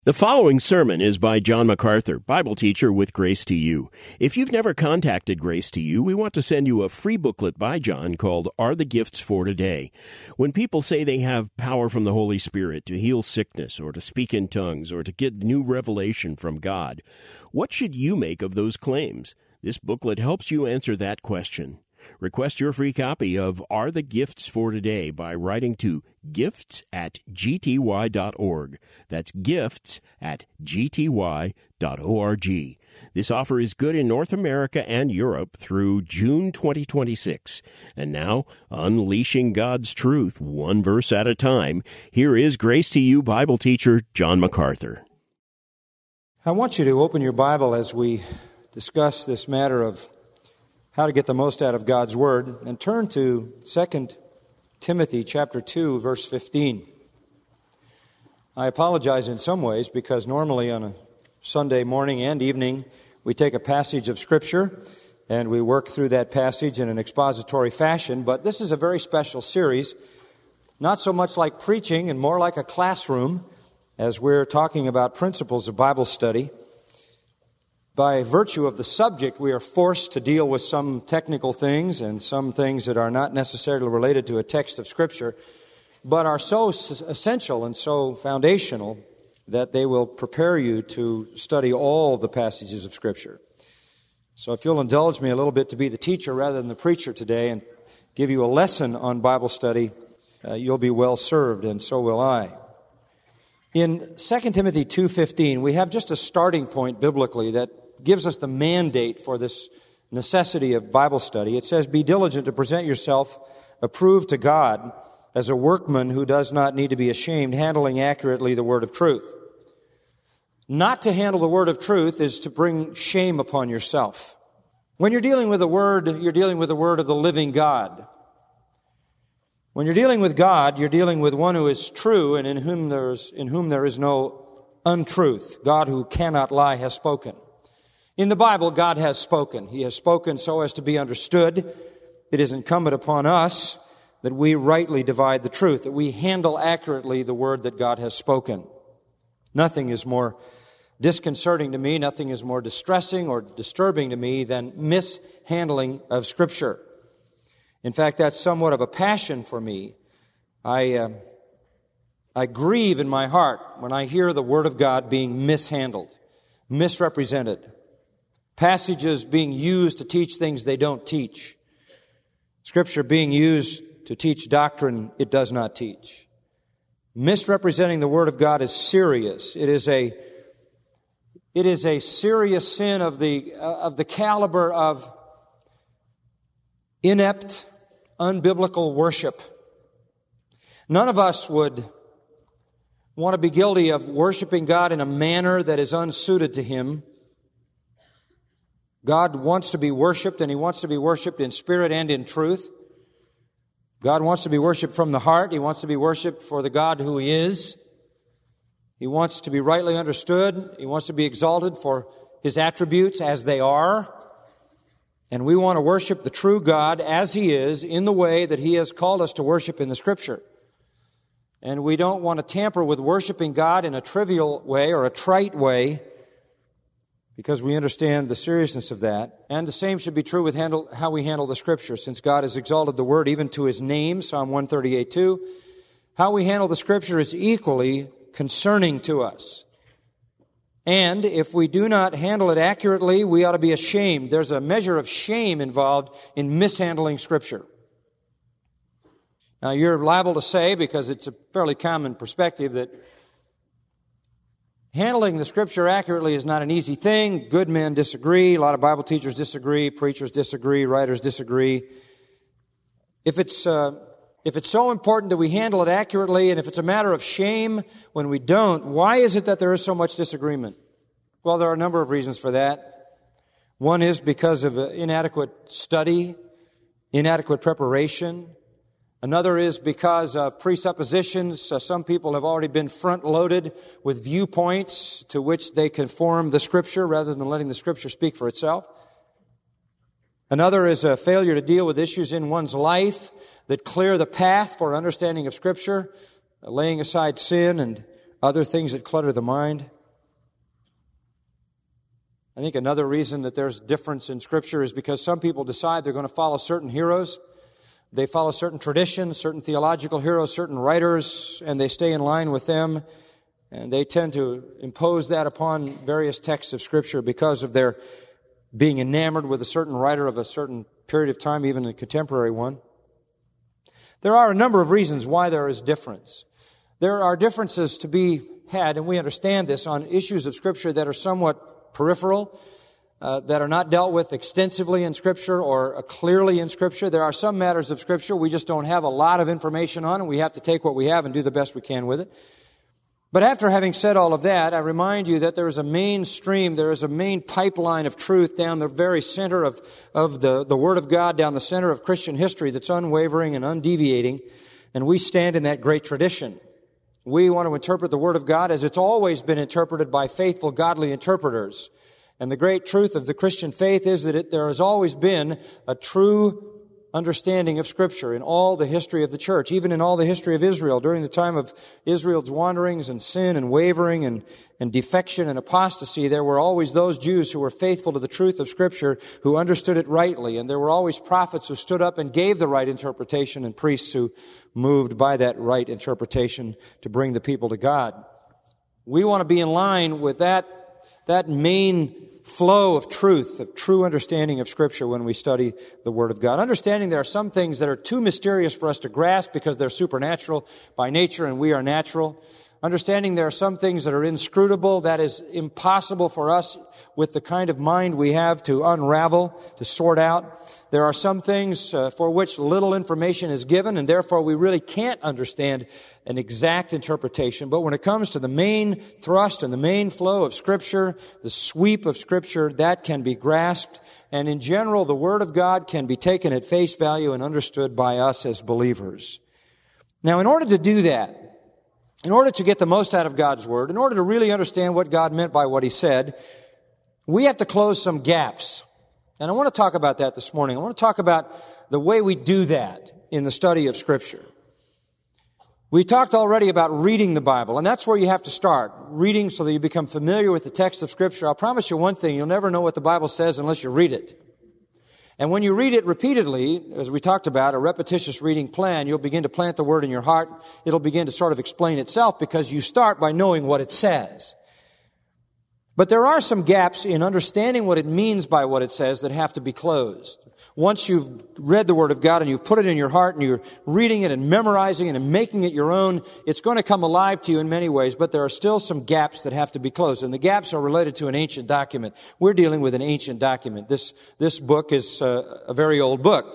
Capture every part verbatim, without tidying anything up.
The following sermon is by John MacArthur, Bible teacher with Grace to You. If you've never contacted Grace to You, we want to send you a free booklet by John called Are the Gifts for Today? When people say they have power from the Holy Spirit to heal sickness or to speak in tongues or to get new revelation from God, what should you make of those claims? This booklet helps you answer that question. Request your free copy of Are the Gifts for Today by writing to gifts at g t y dot org. That's gifts at g t y dot org. This offer is good in North America and Europe through June twenty twenty-six. And now, unleashing God's truth one verse at a time, here is Grace to You Bible teacher John MacArthur. I want you to open your Bible as we discuss this matter of how to get the most out of God's Word, and turn to Second Timothy chapter two, verse fifteen. I apologize in some ways because normally on a Sunday morning and evening we take a passage of Scripture and we work through that passage in an expository fashion, but this is a very special series, not so much like preaching and more like a classroom as we're talking about principles of Bible study. By virtue of the subject, we are forced to deal with some technical things and some things that are not necessarily related to a text of Scripture, but are so essential and so foundational that they will prepare you to study all the passages of Scripture. So if you'll indulge me a little bit to be the teacher rather than the preacher today and give you a lesson on Bible study, uh, you'll be well served, and so will I. In Second Timothy two fifteen, we have just a starting point biblically that gives us the mandate for this necessity of Bible study. It says, "Be diligent to present yourself approved to God as a workman who does not need to be ashamed, handling accurately the word of truth." Not to handle the word of truth is to bring shame upon yourself. When you're dealing with the word, you're dealing with the word of the living God. When you're dealing with God, you're dealing with one who is true and in whom there's in whom there is no untruth. God who cannot lie has spoken. In the Bible, God has spoken. He has spoken so as to be understood. It is incumbent upon us that we rightly divide the truth, that we handle accurately the word that God has spoken. Nothing is more disconcerting to me, nothing is more distressing or disturbing to me than mishandling of Scripture. In fact, that's somewhat of a passion for me. I, uh, I grieve in my heart when I hear the Word of God being mishandled, misrepresented, passages being used to teach things they don't teach, Scripture being used to teach doctrine it does not teach. Misrepresenting the Word of God is serious. It is a, it is a serious sin of the, uh, of the caliber of inept, unbiblical worship. None of us would want to be guilty of worshiping God in a manner that is unsuited to Him. God wants to be worshiped, and He wants to be worshiped in spirit and in truth. God wants to be worshiped from the heart. He wants to be worshiped for the God who He is. He wants to be rightly understood. He wants to be exalted for His attributes as they are. And we want to worship the true God as He is in the way that He has called us to worship in the Scripture. And we don't want to tamper with worshiping God in a trivial way or a trite way because we understand the seriousness of that. And the same should be true with handle, how we handle the Scripture, since God has exalted the Word even to His name, Psalm one thirty-eight two. How we handle the Scripture is equally concerning to us. And if we do not handle it accurately, we ought to be ashamed. There's a measure of shame involved in mishandling Scripture. Now, you're liable to say, because it's a fairly common perspective, that handling the Scripture accurately is not an easy thing. Good men disagree. A lot of Bible teachers disagree. Preachers disagree. Writers disagree. If it's, uh, if it's so important that we handle it accurately, and if it's a matter of shame when we don't, why is it that there is so much disagreement? Well, there are a number of reasons for that. One is because of inadequate study, inadequate preparation. Another is because of presuppositions. Uh, some people have already been front-loaded with viewpoints to which they conform the Scripture rather than letting the Scripture speak for itself. Another is a failure to deal with issues in one's life that clear the path for understanding of Scripture, laying aside sin and other things that clutter the mind. I think another reason that there's difference in Scripture is because some people decide they're going to follow certain heroes. They follow certain traditions, certain theological heroes, certain writers, and they stay in line with them. And they tend to impose that upon various texts of Scripture because of their being enamored with a certain writer of a certain period of time, even a contemporary one. There are a number of reasons why there is difference. There are differences to be had, and we understand this, on issues of Scripture that are somewhat peripheral, uh, that are not dealt with extensively in Scripture or uh, clearly in Scripture. There are some matters of Scripture we just don't have a lot of information on, and we have to take what we have and do the best we can with it. But after having said all of that, I remind you that there is a mainstream, there is a main pipeline of truth down the very center of, of the, the Word of God, down the center of Christian history that's unwavering and undeviating, and we stand in that great tradition. We want to interpret the Word of God as it's always been interpreted by faithful, godly interpreters. And the great truth of the Christian faith is that it, there has always been a true understanding of Scripture in all the history of the church, even in all the history of Israel. During the time of Israel's wanderings and sin and wavering and, and defection and apostasy, there were always those Jews who were faithful to the truth of Scripture, who understood it rightly. And there were always prophets who stood up and gave the right interpretation, and priests who moved by that right interpretation to bring the people to God. We want to be in line with that, that main flow of truth, of true understanding of Scripture when we study the Word of God. Understanding there are some things that are too mysterious for us to grasp because they're supernatural by nature and we are natural. Understanding there are some things that are inscrutable, that is impossible for us with the kind of mind we have to unravel, to sort out. There are some things uh, for which little information is given, and therefore we really can't understand an exact interpretation. But when it comes to the main thrust and the main flow of Scripture, the sweep of Scripture, that can be grasped. And in general, the Word of God can be taken at face value and understood by us as believers. Now, in order to do that, in order to get the most out of God's Word, in order to really understand what God meant by what He said, we have to close some gaps. And I want to talk about that this morning. I want to talk about the way we do that in the study of Scripture. We talked already about reading the Bible, and that's where you have to start. Reading so that you become familiar with the text of Scripture. I'll promise you one thing, you'll never know what the Bible says unless you read it. And when you read it repeatedly, as we talked about, a repetitious reading plan, you'll begin to plant the Word in your heart. It'll begin to sort of explain itself because you start by knowing what it says. But there are some gaps in understanding what it means by what it says that have to be closed. Once you've read the Word of God and you've put it in your heart and you're reading it and memorizing it and making it your own, it's going to come alive to you in many ways, but there are still some gaps that have to be closed. And the gaps are related to an ancient document. We're dealing with an ancient document. This, this book is uh, a very old book.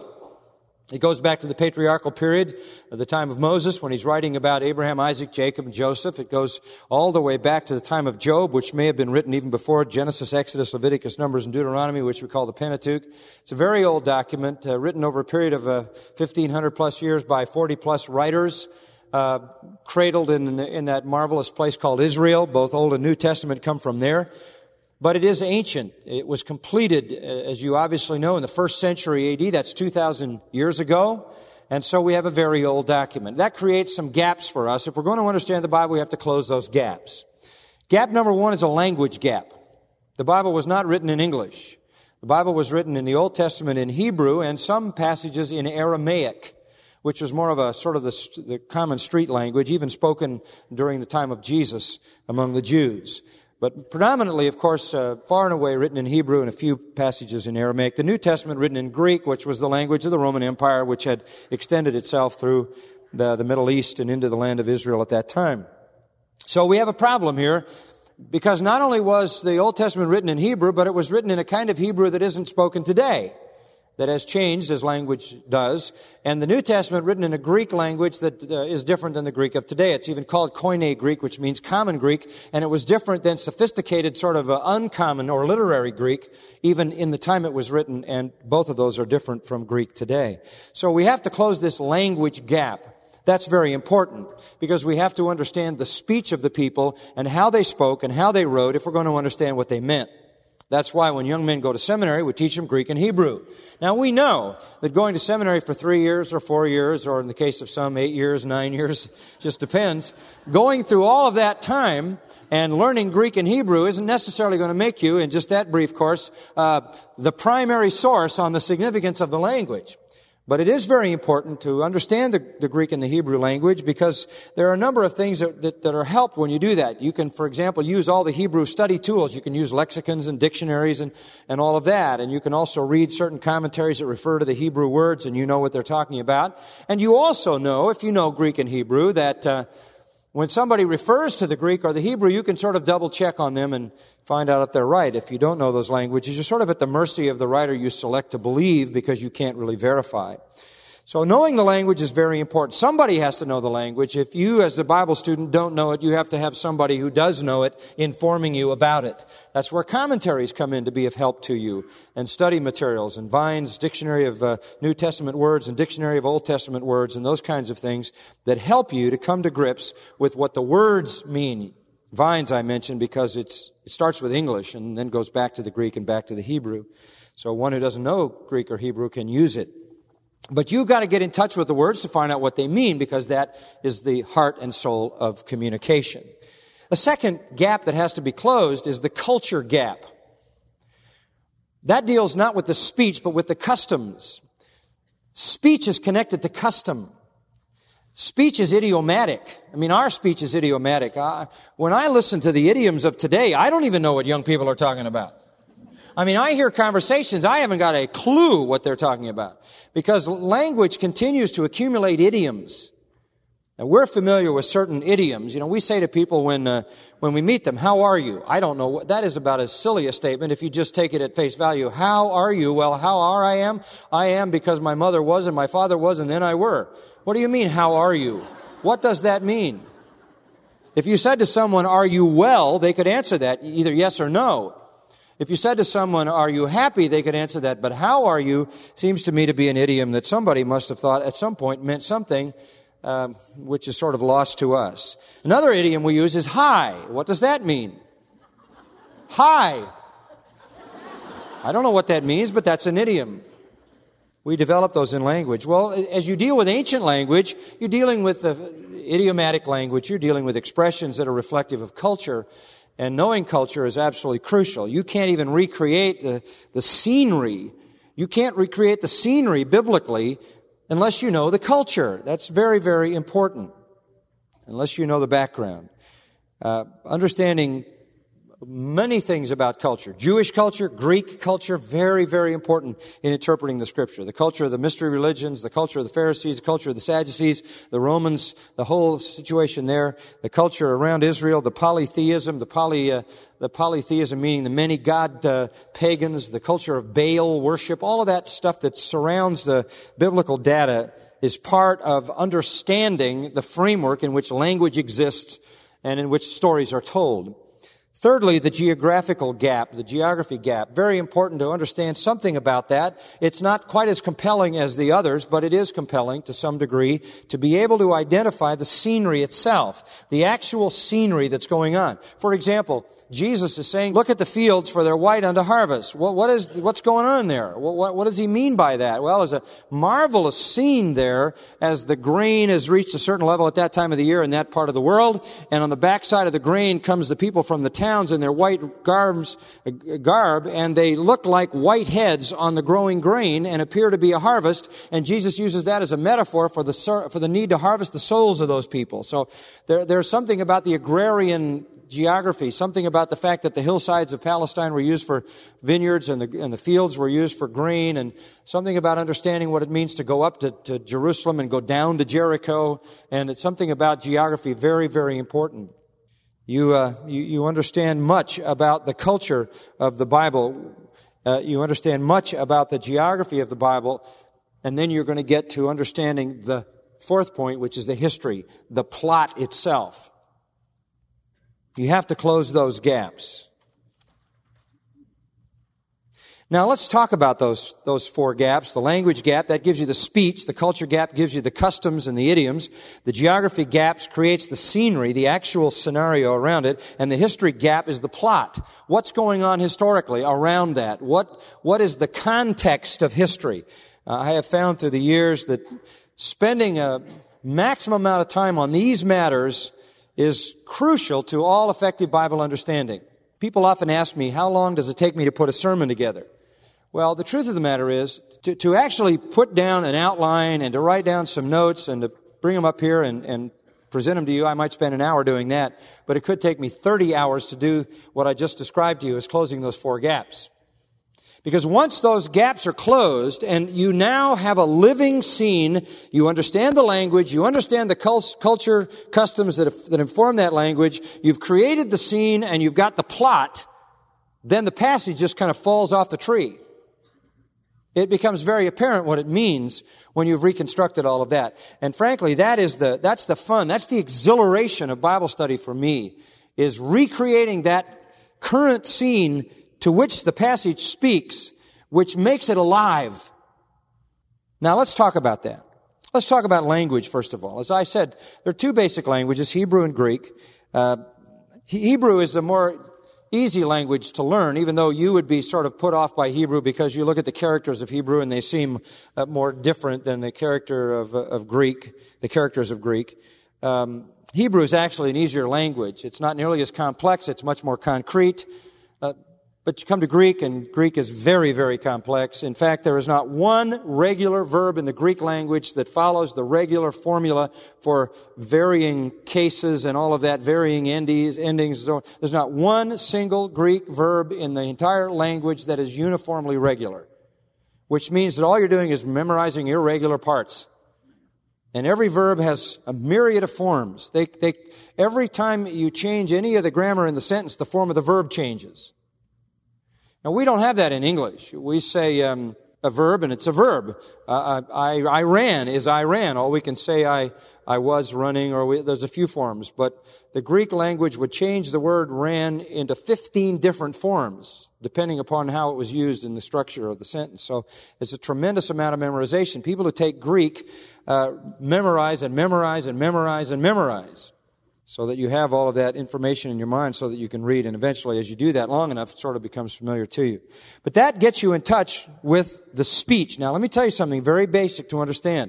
It goes back to the patriarchal period, at the time of Moses, when he's writing about Abraham, Isaac, Jacob, and Joseph. It goes all the way back to the time of Job, which may have been written even before Genesis, Exodus, Leviticus, Numbers, and Deuteronomy, which we call the Pentateuch. It's a very old document, uh, written over a period of uh, fifteen hundred plus years by forty plus writers, uh, cradled in, in that marvelous place called Israel. Both Old and New Testament come from there. But it is ancient. It was completed, as you obviously know, in the first century A D. That's two thousand years ago. And so we have a very old document. That creates some gaps for us. If we're going to understand the Bible, we have to close those gaps. Gap number one is a language gap. The Bible was not written in English. The Bible was written in the Old Testament in Hebrew and some passages in Aramaic, which was more of a sort of the, the common street language, even spoken during the time of Jesus among the Jews. But predominantly, of course, uh, far and away written in Hebrew and a few passages in Aramaic. The New Testament written in Greek, which was the language of the Roman Empire, which had extended itself through the, the Middle East and into the land of Israel at that time. So we have a problem here, because not only was the Old Testament written in Hebrew, but it was written in a kind of Hebrew that isn't spoken today, that has changed as language does, and the New Testament written in a Greek language that uh, is different than the Greek of today. It's even called Koine Greek, which means common Greek, and it was different than sophisticated sort of uh, uncommon or literary Greek, even in the time it was written, and both of those are different from Greek today. So we have to close this language gap. That's very important, because we have to understand the speech of the people and how they spoke and how they wrote if we're going to understand what they meant. That's why when young men go to seminary, we teach them Greek and Hebrew. Now, we know that going to seminary for three years or four years, or in the case of some, eight years, nine years, just depends, going through all of that time and learning Greek and Hebrew isn't necessarily going to make you, in just that brief course, uh, the primary source on the significance of the language. But it is very important to understand the, the Greek and the Hebrew language, because there are a number of things that, that, that are helped when you do that. You can, for example, use all the Hebrew study tools. You can use lexicons and dictionaries and, and all of that. And you can also read certain commentaries that refer to the Hebrew words, and you know what they're talking about. And you also know, if you know Greek and Hebrew, that uh, when somebody refers to the Greek or the Hebrew, you can sort of double check on them and find out if they're right. If you don't know those languages, you're sort of at the mercy of the writer you select to believe, because you can't really verify. So knowing the language is very important. Somebody has to know the language. If you, as a Bible student, don't know it, you have to have somebody who does know it informing you about it. That's where commentaries come in to be of help to you, and study materials, and Vine's Dictionary of uh, New Testament Words and Dictionary of Old Testament Words, and those kinds of things that help you to come to grips with what the words mean. Vine's I mentioned because it's it starts with English and then goes back to the Greek and back to the Hebrew. So one who doesn't know Greek or Hebrew can use it. But you've got to get in touch with the words to find out what they mean, because that is the heart and soul of communication. The second gap that has to be closed is the culture gap. That deals not with the speech, but with the customs. Speech is connected to custom. Speech is idiomatic. I mean, our speech is idiomatic. I, when I listen to the idioms of today, I don't even know what young people are talking about. I mean, I hear conversations, I haven't got a clue what they're talking about, because language continues to accumulate idioms. Now, we're familiar with certain idioms. You know, we say to people when uh, when we meet them, "How are you?" I don't know what that is about as silly a statement if you just take it at face value. How are you? Well, how are I am? I am because my mother was and my father was and then I were. What do you mean, how are you? What does that mean? If you said to someone, "Are you well?" they could answer that either yes or no. If you said to someone, "Are you happy?" they could answer that. But "how are you?" seems to me to be an idiom that somebody must have thought at some point meant something uh, which is sort of lost to us. Another idiom we use is hi. What does that mean? Hi. I don't know what that means, but that's an idiom. We develop those in language. Well, as you deal with ancient language, you're dealing with the idiomatic language. You're dealing with expressions that are reflective of culture. And knowing culture is absolutely crucial. You can't even recreate the, the scenery. You can't recreate the scenery biblically unless you know the culture. That's very, very important. Unless you know the background. Uh, understanding many things about culture. Jewish culture, Greek culture, very, very important in interpreting the Scripture. The culture of the mystery religions, the culture of the Pharisees, the culture of the Sadducees, the Romans, the whole situation there. The culture around Israel, the polytheism, the poly, uh, the polytheism meaning the many god uh, pagans, the culture of Baal worship, all of that stuff that surrounds the biblical data is part of understanding the framework in which language exists and in which stories are told. Thirdly, the geographical gap, the geography gap. Very important to understand something about that. It's not quite as compelling as the others, but it is compelling to some degree to be able to identify the scenery itself, the actual scenery that's going on. For example, Jesus is saying, "Look at the fields, for they're white unto harvest." What, what is, what's going on there? What, what, what does he mean by that? Well, there's a marvelous scene there as the grain has reached a certain level at that time of the year in that part of the world, and on the backside of the grain comes the people from the towns in their white garbs, uh, garb, and they look like white heads on the growing grain and appear to be a harvest, and Jesus uses that as a metaphor for the for the need to harvest the souls of those people. So there, there's something about the agrarian geography, something about the fact that the hillsides of Palestine were used for vineyards and the, and the fields were used for grain, and something about understanding what it means to go up to, to Jerusalem and go down to Jericho, and it's something about geography very, very important. You, uh, you, you understand much about the culture of the Bible. Uh, you understand much about the geography of the Bible, and then you're going to get to understanding the fourth point, which is the history, the plot itself. You have to close those gaps. Now let's talk about those, those four gaps. The language gap, that gives you the speech. The culture gap gives you the customs and the idioms. The geography gaps creates the scenery, the actual scenario around it. And the history gap is the plot. What's going on historically around that? What, what is the context of history? Uh, I have found through the years that spending a maximum amount of time on these matters is crucial to all effective Bible understanding. People often ask me, how long does it take me to put a sermon together? Well, the truth of the matter is, to, to actually put down an outline and to write down some notes and to bring them up here and, and present them to you, I might spend an hour doing that. But it could take me thirty hours to do what I just described to you as closing those four gaps. Because once those gaps are closed and you now have a living scene, you understand the language, you understand the cult- culture, customs that, that inform that language, you've created the scene and you've got the plot, then the passage just kind of falls off the tree. It becomes very apparent what it means when you've reconstructed all of that. And frankly, that is the, that's the fun, that's the exhilaration of Bible study for me, is recreating that current scene to which the passage speaks, which makes it alive. Now let's talk about that. Let's talk about language first of all. As I said, there are two basic languages, Hebrew and Greek. Uh, Hebrew is the more easy language to learn, even though you would be sort of put off by Hebrew because you look at the characters of Hebrew and they seem uh, more different than the character of, uh, of Greek, the characters of Greek. Um, Hebrew is actually an easier language. It's not nearly as complex. It's much more concrete. Uh, But you come to Greek, and Greek is very, very complex. In fact, there is not one regular verb in the Greek language that follows the regular formula for varying cases and all of that, varying endings, endings. So there's not one single Greek verb in the entire language that is uniformly regular, which means that all you're doing is memorizing irregular parts. And every verb has a myriad of forms. They, they, every time you change any of the grammar in the sentence, the form of the verb changes. Now, we don't have that in English. We say um, a verb, and it's a verb. Uh, I, I ran is I ran. Or we can say I, I was running, or we, there's a few forms. But the Greek language would change the word ran into fifteen different forms, depending upon how it was used in the structure of the sentence. So it's a tremendous amount of memorization. People who take Greek uh, memorize and memorize and memorize and memorize, so that you have all of that information in your mind so that you can read. And eventually, as you do that long enough, it sort of becomes familiar to you. But that gets you in touch with the speech. Now, let me tell you something very basic to understand.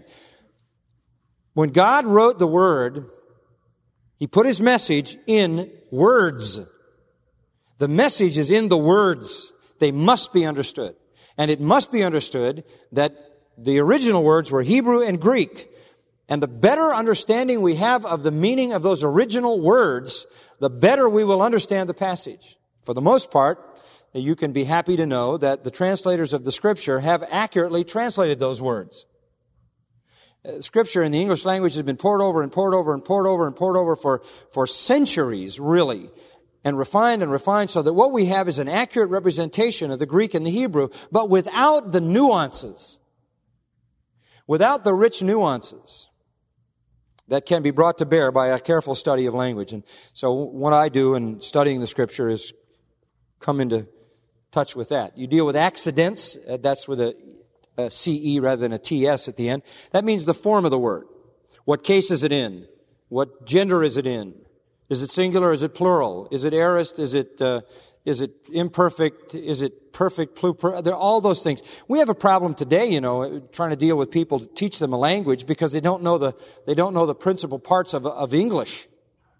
When God wrote the Word, He put His message in words. The message is in the words. They must be understood. And it must be understood that the original words were Hebrew and Greek. And the better understanding we have of the meaning of those original words, the better we will understand the passage. For the most part, you can be happy to know that the translators of the Scripture have accurately translated those words. Scripture in the English language has been poured over and poured over and poured over and poured over for, for centuries, really, and refined and refined so that what we have is an accurate representation of the Greek and the Hebrew, but without the nuances, without the rich nuances that can be brought to bear by a careful study of language. And so what I do in studying the Scripture is come into touch with that. You deal with accidents, uh, that's with a, a C E rather than a T S at the end. That means the form of the word. What case is it in? What gender is it in? Is it singular? Is it plural? Is it aorist? Is it, uh, is it imperfect? Is it perfect? Pluper? There are all those things. We have a problem today, you know, trying to deal with people to teach them a language because they don't know the, they don't know the principal parts of, of English.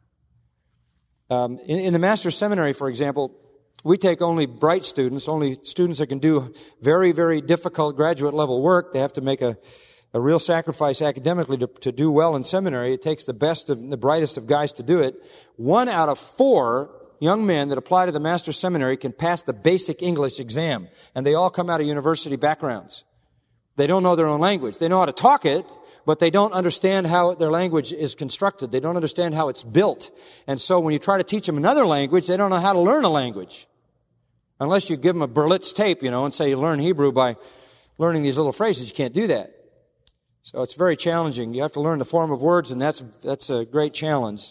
Um, in, in the Master's Seminary, for example, we take only bright students, only students that can do very, very difficult graduate level work. They have to make a, a real sacrifice academically to, to do well in seminary. It takes the best of the brightest of guys to do it. One out of four young men that apply to the Master's Seminary can pass the basic English exam, and they all come out of university backgrounds. They don't know their own language. They know how to talk it, but they don't understand how their language is constructed. They don't understand how it's built. And so when you try to teach them another language, they don't know how to learn a language. Unless you give them a Berlitz tape, you know, and say you learn Hebrew by learning these little phrases. You can't do that. So it's very challenging. You have to learn the form of words, and that's that's a great challenge.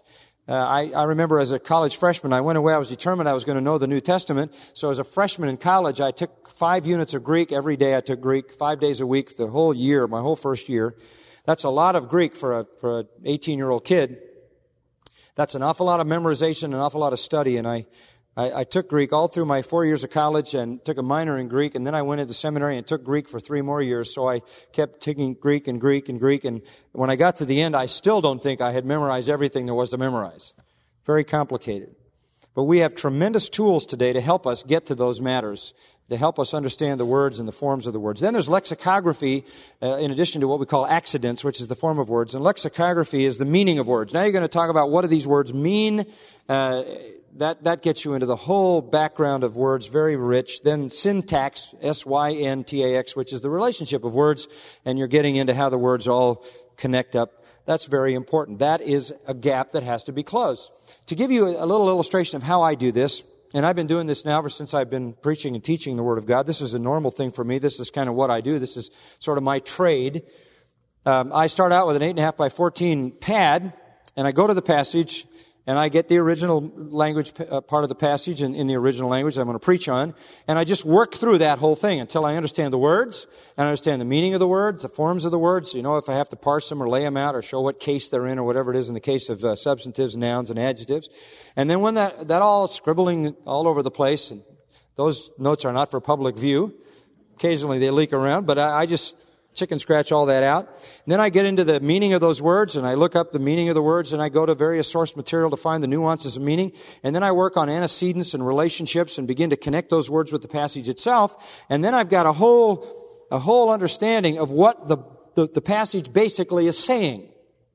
Uh, I, I remember as a college freshman, I went away, I was determined I was going to know the New Testament. So as a freshman in college, I took five units of Greek. Every day I took Greek, five days a week, the whole year, my whole first year. That's a lot of Greek for a, for an eighteen-year-old kid. That's an awful lot of memorization, an awful lot of study, and I, I, I took Greek all through my four years of college and took a minor in Greek, and then I went into seminary and took Greek for three more years, so I kept taking Greek and Greek and Greek, and when I got to the end, I still don't think I had memorized everything there was to memorize. Very complicated. But we have tremendous tools today to help us get to those matters, to help us understand the words and the forms of the words. Then there's lexicography, uh, in addition to what we call accidence, which is the form of words. And lexicography is the meaning of words. Now you're going to talk about what do these words mean. Uh, that, that gets you into the whole background of words, very rich. Then syntax, S Y N T A X, which is the relationship of words. And you're getting into how the words all connect up. That's very important. That is a gap that has to be closed. To give you a little illustration of how I do this, and I've been doing this now ever since I've been preaching and teaching the Word of God. This is a normal thing for me. This is kind of what I do. This is sort of my trade. Um, I start out with an eight and a half by fourteen pad, and I go to the passage, and I get the original language uh, part of the passage in, in the original language I'm going to preach on, and I just work through that whole thing until I understand the words, and I understand the meaning of the words, the forms of the words. You know, if I have to parse them or lay them out or show what case they're in or whatever it is in the case of uh, substantives, nouns, and adjectives. And then when that, that all scribbling all over the place, and those notes are not for public view. Occasionally they leak around, but I, I just chicken scratch all that out. And then I get into the meaning of those words, and I look up the meaning of the words, and I go to various source material to find the nuances of meaning. And then I work on antecedents and relationships and begin to connect those words with the passage itself. And then I've got a whole, a whole understanding of what the, the, the passage basically is saying.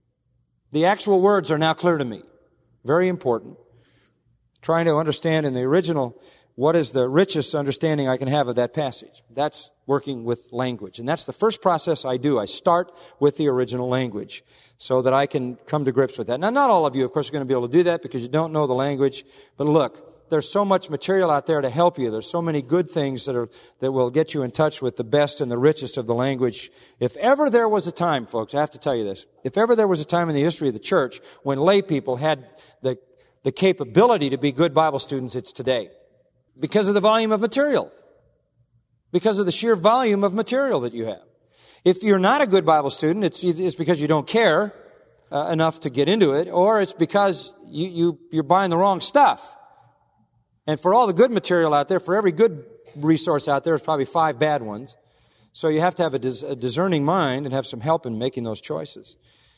The actual words are now clear to me. Very important. Trying to understand in the original what is the richest understanding I can have of that passage. That's working with language. And that's the first process I do. I start with the original language so that I can come to grips with that. Now, not all of you, of course, are going to be able to do that because you don't know the language. But look, there's so much material out there to help you. There's so many good things that are that will get you in touch with the best and the richest of the language. If ever there was a time, folks, I have to tell you this, if ever there was a time in the history of the church when lay people had the, the capability to be good Bible students, it's today. Because of the volume of material. Because of the sheer volume of material that you have. If you're not a good Bible student, it's, it's because you don't care uh, enough to get into it, or it's because you, you, you're buying the wrong stuff. And for all the good material out there, for every good resource out there, there's probably five bad ones. So you have to have a, dis- a discerning mind and have some help in making those choices.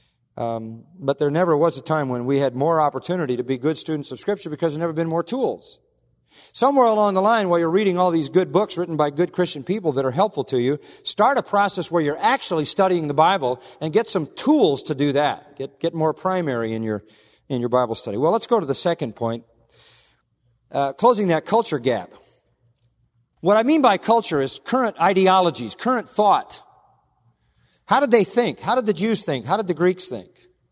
Um, but there never was a time when we had more opportunity to be good students of Scripture because there never been more tools. Somewhere along the line, while you're reading all these good books written by good Christian people that are helpful to you, start a process where you're actually studying the Bible and get some tools to do that. Get, get more primary in your, in your Bible study. Well, let's go to the second point. Uh, closing that culture gap. What I mean by culture is current ideologies, current thought. How did they think? How did the Jews think? How did the Greeks think?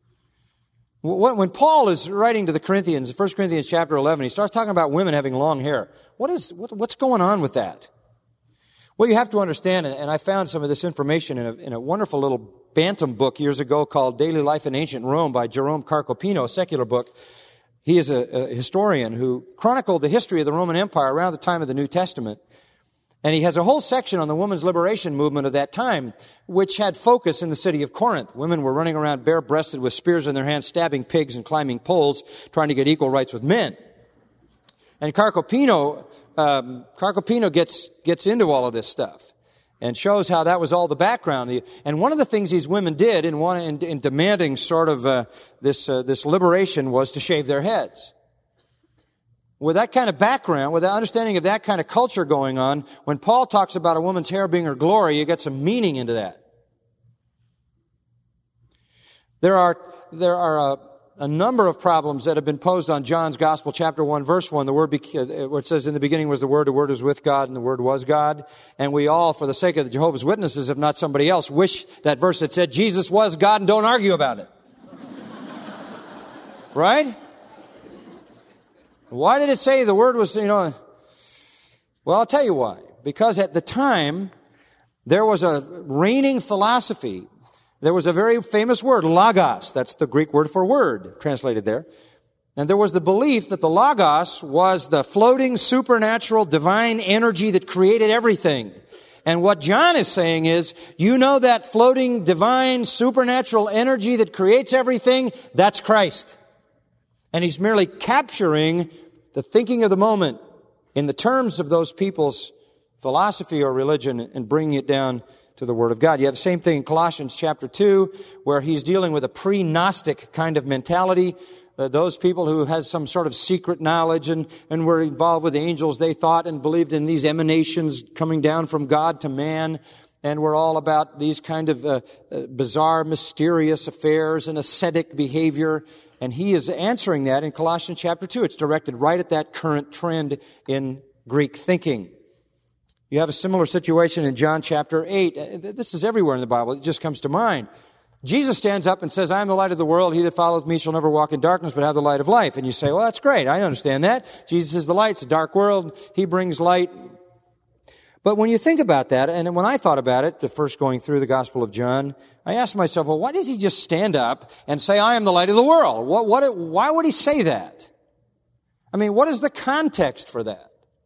When Paul is writing to the Corinthians, First Corinthians chapter eleven, he starts talking about women having long hair. What is, what, what's going on with that? Well, you have to understand, and I found some of this information in a, in a wonderful little Bantam book years ago called Daily Life in Ancient Rome by Jerome Carcopino, a secular book. He is a, a historian who chronicled the history of the Roman Empire around the time of the New Testament. And he has a whole section on the women's liberation movement of that time, which had focus in the city of Corinth. Women were running around bare-breasted with spears in their hands, stabbing pigs and climbing poles, trying to get equal rights with men. And Carcopino, um, Carcopino gets, gets into all of this stuff and shows how that was all the background. And one of the things these women did in, one, in, in demanding sort of uh, this, uh, this liberation was to shave their heads. With that kind of background, with that understanding of that kind of culture going on, when Paul talks about a woman's hair being her glory, you get some meaning into that. There are, there are a, a number of problems that have been posed on John's Gospel, chapter one, verse one. The word, where it says, in the beginning was the Word, the Word was with God, and the Word was God. And we all, for the sake of the Jehovah's Witnesses, if not somebody else, wish that verse that said, Jesus was God, and don't argue about it. Right? Why did it say the Word was, you know? Well, I'll tell you why. Because at the time, there was a reigning philosophy. There was a very famous word, logos. That's the Greek word for word, translated there. And there was the belief that the Logos was the floating, supernatural, divine energy that created everything. And what John is saying is, you know that floating, divine, supernatural energy that creates everything? That's Christ. And he's merely capturing the thinking of the moment in the terms of those people's philosophy or religion and bringing it down to the Word of God. You have the same thing in Colossians chapter two, where he's dealing with a pre-Gnostic kind of mentality. Uh, those people who had some sort of secret knowledge and, and were involved with angels, they thought and believed in these emanations coming down from God to man, and were all about these kind of uh, uh, bizarre, mysterious affairs and ascetic behavior. And he is answering that in Colossians chapter two. It's directed right at that current trend in Greek thinking. You have a similar situation in John chapter eight. This is everywhere in the Bible. It just comes to mind. Jesus stands up and says, I am the light of the world. He that followeth me shall never walk in darkness, but have the light of life. And you say, well, that's great. I understand that. Jesus is the light. It's a dark world. He brings light. But when you think about that, and when I thought about it, the first going through the Gospel of John, I asked myself, well, why does he just stand up and say, I am the light of the world? What, what, why would he say that? I mean, what is the context for that?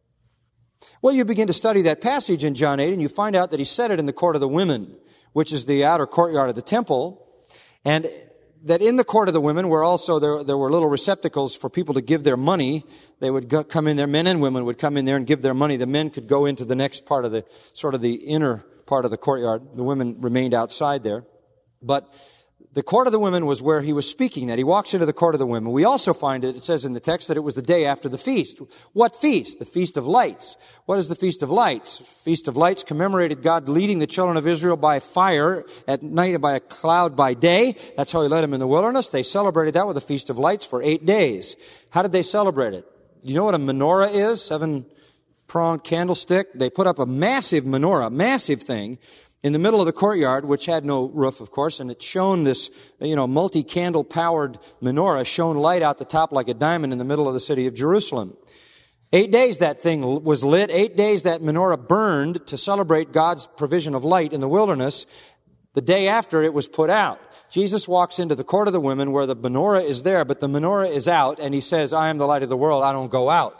Well, you begin to study that passage in John eight, and you find out that he said it in the court of the women, which is the outer courtyard of the temple, and that in the court of the women were also, there, there were little receptacles for people to give their money. They would go, come in there, men and women would come in there and give their money. The men could go into the next part of the, sort of the inner part of the courtyard. The women remained outside there. But the court of the women was where he was speaking that. He walks into the court of the women. We also find it, it says in the text that it was the day after the feast. What feast? The Feast of Lights. What is the Feast of Lights? Feast of Lights commemorated God leading the children of Israel by fire at night and by a cloud by day. That's how he led them in the wilderness. They celebrated that with a Feast of Lights for eight days. How did they celebrate it? You know what a menorah is? Seven-pronged candlestick. They put up a massive menorah, massive thing, in the middle of the courtyard, which had no roof, of course, and it shone this, you know, multi-candle powered menorah, shone light out the top like a diamond in the middle of the city of Jerusalem. Eight days that thing was lit. Eight days that menorah burned to celebrate God's provision of light in the wilderness. The day after it was put out. Jesus walks into the court of the women where the menorah is there, but the menorah is out, and he says, I am the light of the world. I don't go out.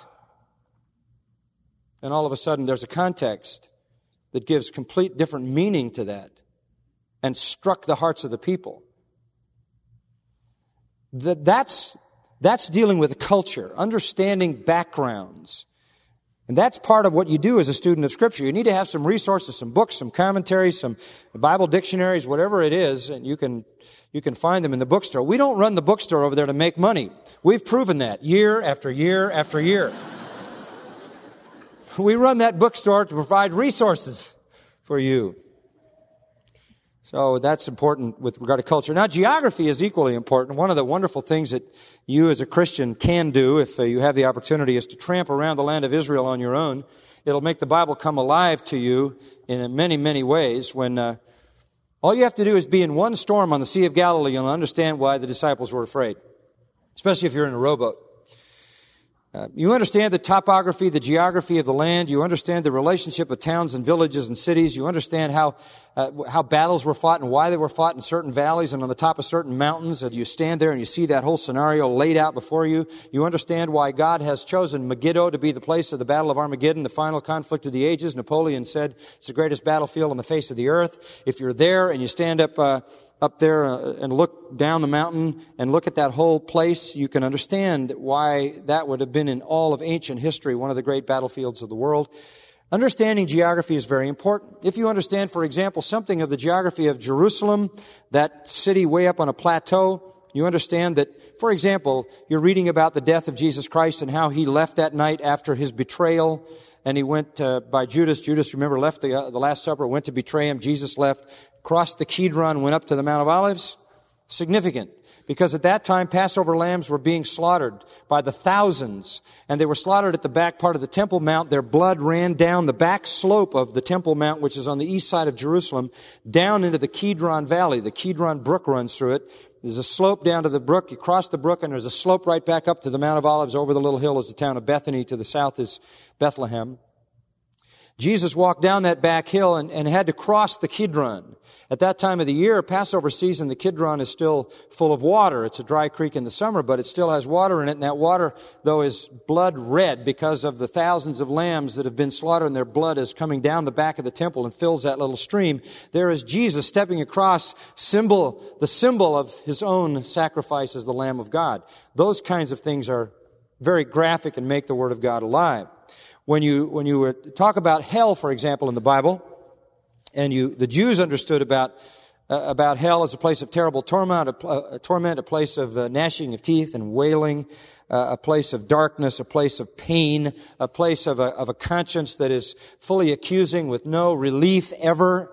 And all of a sudden there's a context that gives complete different meaning to that and struck the hearts of the people. That, that's, that's dealing with culture, understanding backgrounds. And that's part of what you do as a student of Scripture. You need to have some resources, some books, some commentaries, some Bible dictionaries, whatever it is, and you can, you can find them in the bookstore. We don't run the bookstore over there to make money. We've proven that year after year after year. We run that bookstore to provide resources for you. So that's important with regard to culture. Now, geography is equally important. One of the wonderful things that you as a Christian can do, if uh, you have the opportunity, is to tramp around the land of Israel on your own. It'll make the Bible come alive to you in many, many ways. When uh, all you have to do is be in one storm on the Sea of Galilee, you'll understand why the disciples were afraid, especially if you're in a rowboat. Uh, you understand the topography, the geography of the land. You understand the relationship of towns and villages and cities. You understand how uh, how battles were fought and why they were fought in certain valleys and on the top of certain mountains. And you stand there and you see that whole scenario laid out before you. You understand why God has chosen Megiddo to be the place of the Battle of Armageddon, the final conflict of the ages. Napoleon said it's the greatest battlefield on the face of the earth. If you're there and you stand up uh, up there uh, and look down the mountain and look at that whole place, you can understand why that would have been in all of ancient history one of the great battlefields of the world. Understanding geography is very important. If you understand, for example, something of the geography of Jerusalem, that city way up on a plateau, you understand that, for example, you're reading about the death of Jesus Christ and how he left that night after his betrayal, and he went uh, by Judas. Judas, remember, left the, uh, the Last Supper, went to betray him. Jesus left, crossed the Kidron, went up to the Mount of Olives. Significant. Because at that time, Passover lambs were being slaughtered by the thousands. And they were slaughtered at the back part of the Temple Mount. Their blood ran down the back slope of the Temple Mount, which is on the east side of Jerusalem, down into the Kidron Valley. The Kidron Brook runs through it. There's a slope down to the brook. You cross the brook, and there's a slope right back up to the Mount of Olives. Over the little hill is the town of Bethany. To the south is Bethlehem. Jesus walked down that back hill and, and had to cross the Kidron. At that time of the year, Passover season, the Kidron is still full of water. It's a dry creek in the summer, but it still has water in it. And that water, though, is blood red because of the thousands of lambs that have been slaughtered, and their blood is coming down the back of the temple and fills that little stream. There is Jesus stepping across symbol, the symbol of his own sacrifice as the Lamb of God. Those kinds of things are very graphic and make the Word of God alive. When you, when you talk about hell, for example, in the Bible, and you, the Jews understood about, uh, about hell as a place of terrible torment, a, a torment, a place of uh, gnashing of teeth and wailing, uh, a place of darkness, a place of pain, a place of a, of a conscience that is fully accusing with no relief ever.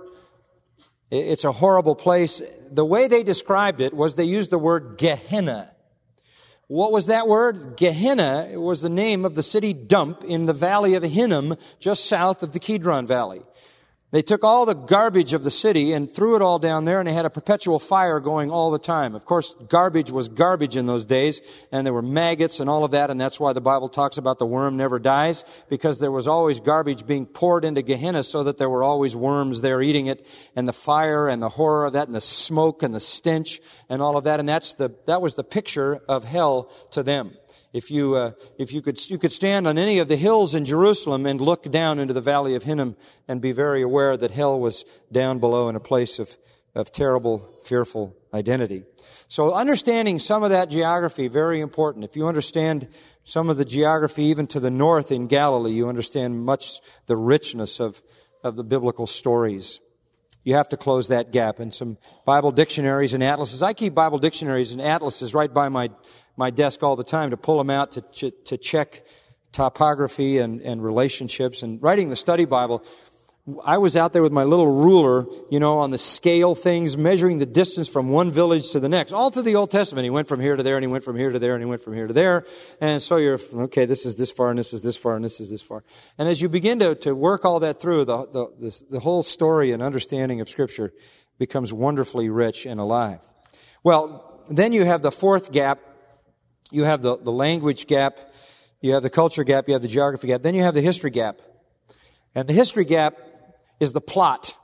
It's a horrible place. The way they described it was they used the word Gehenna. What was that word? Gehenna was the name of the city dump in the valley of Hinnom, just south of the Kidron Valley. They took all the garbage of the city and threw it all down there, and they had a perpetual fire going all the time. Of course, garbage was garbage in those days, and there were maggots and all of that, and that's why the Bible talks about the worm never dies, because there was always garbage being poured into Gehenna so that there were always worms there eating it, and the fire and the horror of that, and the smoke and the stench and all of that, and that's the, that was the picture of hell to them. If you, uh, if you could, you could stand on any of the hills in Jerusalem and look down into the valley of Hinnom and be very aware that hell was down below in a place of, of terrible, fearful identity. So understanding some of that geography, very important. If you understand some of the geography even to the north in Galilee, you understand much the richness of, of the biblical stories. You have to close that gap. And some Bible dictionaries and atlases. I keep Bible dictionaries and atlases right by my my desk all the time to pull them out to ch- to check topography and, and relationships. And writing the study Bible, I was out there with my little ruler, you know, on the scale things, measuring the distance from one village to the next. All through the Old Testament, he went from here to there, and he went from here to there, and he went from here to there. And so you're, okay, this is this far, and this is this far, and this is this far. And as you begin to, to work all that through, the, the, this, the whole story and understanding of Scripture becomes wonderfully rich and alive. Well, then you have the fourth gap. You have the, the language gap. You have the culture gap. You have the geography gap. Then you have the history gap. And the history gap is the plot.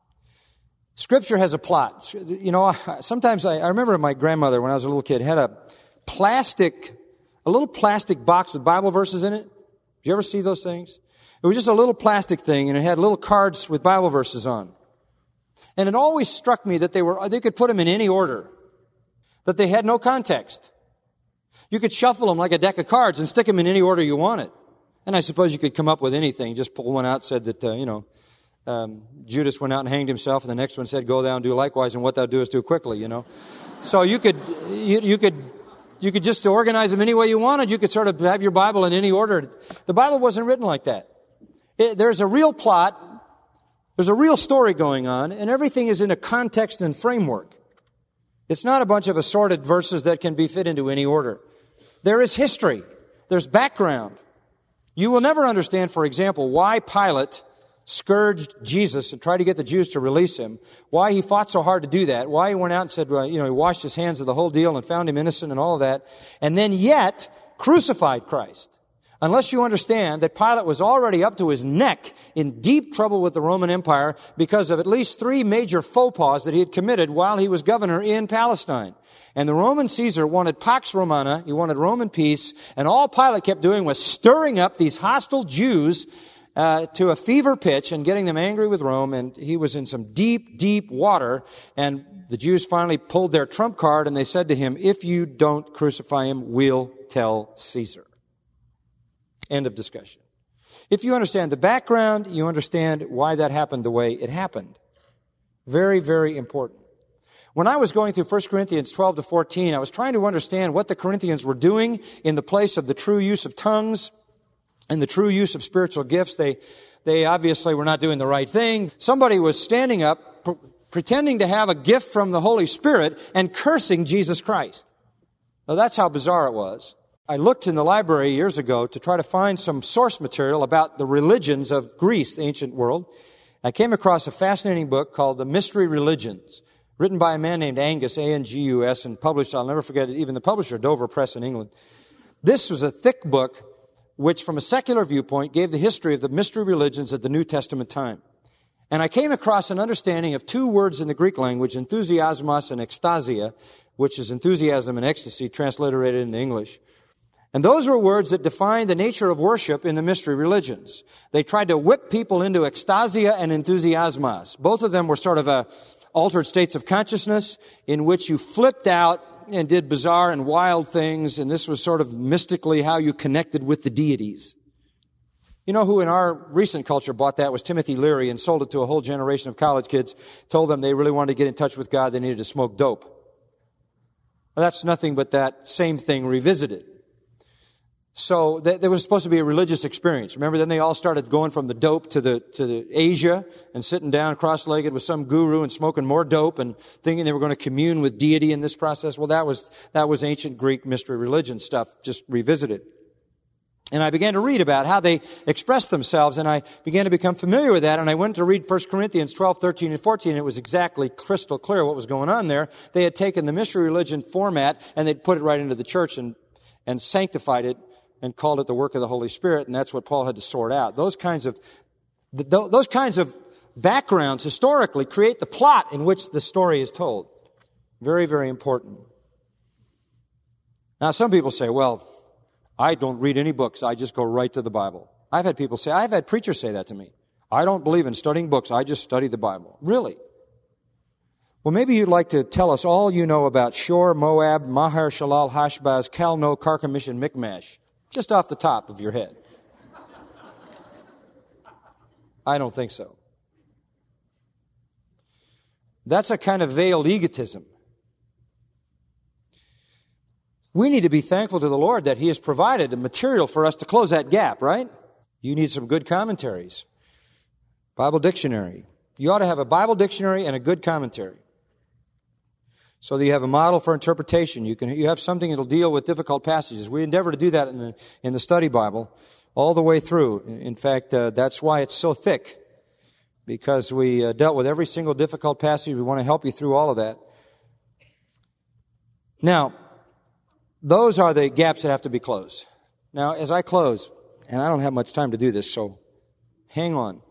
Scripture has a plot. You know, sometimes I, I remember my grandmother when I was a little kid had a plastic, a little plastic box with Bible verses in it. Did you ever see those things? It was just a little plastic thing, and it had little cards with Bible verses on. And it always struck me that they were, they could put them in any order, that they had no context. You could shuffle them like a deck of cards and stick them in any order you wanted. And I suppose you could come up with anything. Just pull one out, said that, uh, you know, um, Judas went out and hanged himself, and the next one said, go thou and do likewise, and what thou doest do quickly, you know. So you could, you, you could, you could just organize them any way you wanted. You could sort of have your Bible in any order. The Bible wasn't written like that. It, there's a real plot. There's a real story going on, and everything is in a context and framework. It's not a bunch of assorted verses that can be fit into any order. There is history. There's background. You will never understand, for example, why Pilate scourged Jesus and tried to get the Jews to release him, why he fought so hard to do that, why he went out and said, well, you know, he washed his hands of the whole deal and found him innocent and all of that, and then yet crucified Christ. Unless you understand that Pilate was already up to his neck in deep trouble with the Roman Empire because of at least three major faux pas that he had committed while he was governor in Palestine. And the Roman Caesar wanted Pax Romana, he wanted Roman peace, and all Pilate kept doing was stirring up these hostile Jews uh, to a fever pitch and getting them angry with Rome, and he was in some deep, deep water, and the Jews finally pulled their trump card, and they said to him, if you don't crucify him, we'll tell Caesar. End of discussion. If you understand the background, you understand why that happened the way it happened. Very, very important. When I was going through First Corinthians twelve to fourteen, I was trying to understand what the Corinthians were doing in the place of the true use of tongues and the true use of spiritual gifts. They, they obviously were not doing the right thing. Somebody was standing up, pr- pretending to have a gift from the Holy Spirit and cursing Jesus Christ. Now that's how bizarre it was. I looked in the library years ago to try to find some source material about the religions of Greece, the ancient world. I came across a fascinating book called The Mystery Religions, written by a man named Angus, A N G U S, and published, I'll never forget it, even the publisher, Dover Press in England. This was a thick book which from a secular viewpoint gave the history of the mystery religions at the New Testament time. And I came across an understanding of two words in the Greek language, enthusiasmos and ecstasia, which is enthusiasm and ecstasy transliterated into English. And those were words that define the nature of worship in the mystery religions. They tried to whip people into ecstasia and enthusiasmos. Both of them were sort of a altered states of consciousness in which you flipped out and did bizarre and wild things, and this was sort of mystically how you connected with the deities. You know who in our recent culture bought that was Timothy Leary and sold it to a whole generation of college kids, told them they really wanted to get in touch with God, they needed to smoke dope. Well, that's nothing but that same thing revisited. So th- there was supposed to be a religious experience. Remember, then they all started going from the dope to the to the Asia and sitting down cross-legged with some guru and smoking more dope and thinking they were going to commune with deity in this process. Well, that was that was ancient Greek mystery religion stuff, just revisited. And I began to read about how they expressed themselves, and I began to become familiar with that, and I went to read First Corinthians twelve, thirteen, and fourteen, and it was exactly crystal clear what was going on there. They had taken the mystery religion format, and they'd put it right into the church and, and sanctified it and called it the work of the Holy Spirit, and that's what Paul had to sort out. Those kinds of, those kinds of backgrounds historically create the plot in which the story is told. Very, very important. Now, some people say, well, I don't read any books. I just go right to the Bible. I've had people say, I've had preachers say that to me. I don't believe in studying books. I just study the Bible. Really? Well, maybe you'd like to tell us all you know about Shor, Moab, Maher, Shalal, Hashbaz, Calno, Carchemish, and Michmash. Just off the top of your head. I don't think so. That's a kind of veiled egotism. We need to be thankful to the Lord that He has provided the material for us to close that gap, right? You need some good commentaries. Bible dictionary. You ought to have a Bible dictionary and a good commentary. So that you have a model for interpretation. You can, you have something that'll deal with difficult passages. We endeavor to do that in the, in the study Bible all the way through. In fact, uh, that's why it's so thick. Because we uh, dealt with every single difficult passage. We want to help you through all of that. Now, those are the gaps that have to be closed. Now, as I close, and I don't have much time to do this, so hang on.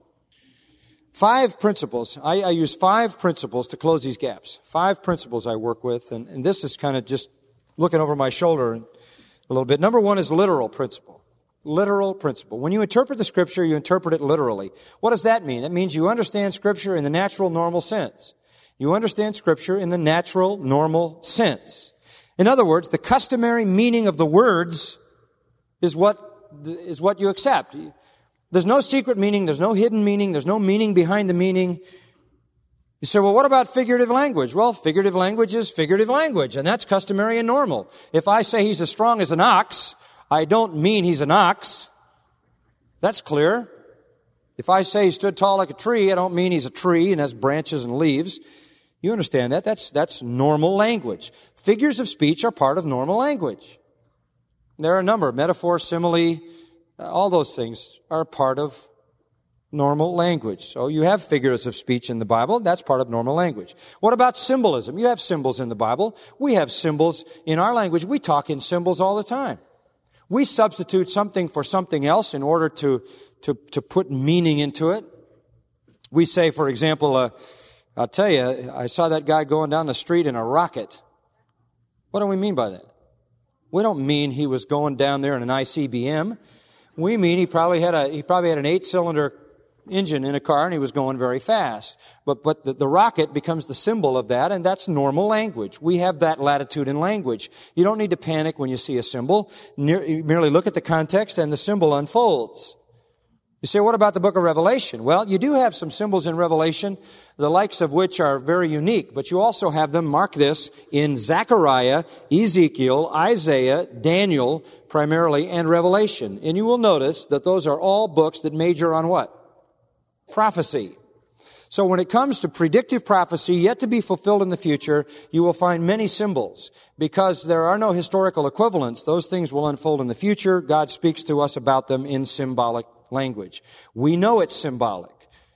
Five principles. I, I use five principles to close these gaps. Five principles I work with, and, and this is kind of just looking over my shoulder a little bit. Number one is literal principle. Literal principle. When you interpret the Scripture, you interpret it literally. What does that mean? That means you understand Scripture in the natural, normal sense. You understand Scripture in the natural, normal sense. In other words, the customary meaning of the words is what is what you accept. There's no secret meaning, there's no hidden meaning, there's no meaning behind the meaning. You say, well, what about figurative language? Well, figurative language is figurative language, and that's customary and normal. If I say he's as strong as an ox, I don't mean he's an ox. That's clear. If I say he stood tall like a tree, I don't mean he's a tree and has branches and leaves. You understand that? That's, that's normal language. Figures of speech are part of normal language. There are a number, metaphor, simile, all those things are part of normal language. So you have figures of speech in the Bible. That's part of normal language. What about symbolism? You have symbols in the Bible. We have symbols in our language. We talk in symbols all the time. We substitute something for something else in order to, to, to put meaning into it. We say, for example, uh, I'll tell you, I saw that guy going down the street in a rocket. What do we mean by that? We don't mean he was going down there in an I C B M. We mean he probably had a he probably had an eight-cylinder engine in a car and he was going very fast. But but the, the rocket becomes the symbol of that, and that's normal language. We have that latitude in language. You don't need to panic when you see a symbol. You merely look at the context and the symbol unfolds. You say, what about the book of Revelation? Well, you do have some symbols in Revelation, the likes of which are very unique, but you also have them, mark this, in Zechariah, Ezekiel, Isaiah, Daniel, primarily, and Revelation. And you will notice that those are all books that major on what? Prophecy. So when it comes to predictive prophecy yet to be fulfilled in the future, you will find many symbols. Because there are no historical equivalents, those things will unfold in the future. God speaks to us about them in symbolic language. We know it's symbolic.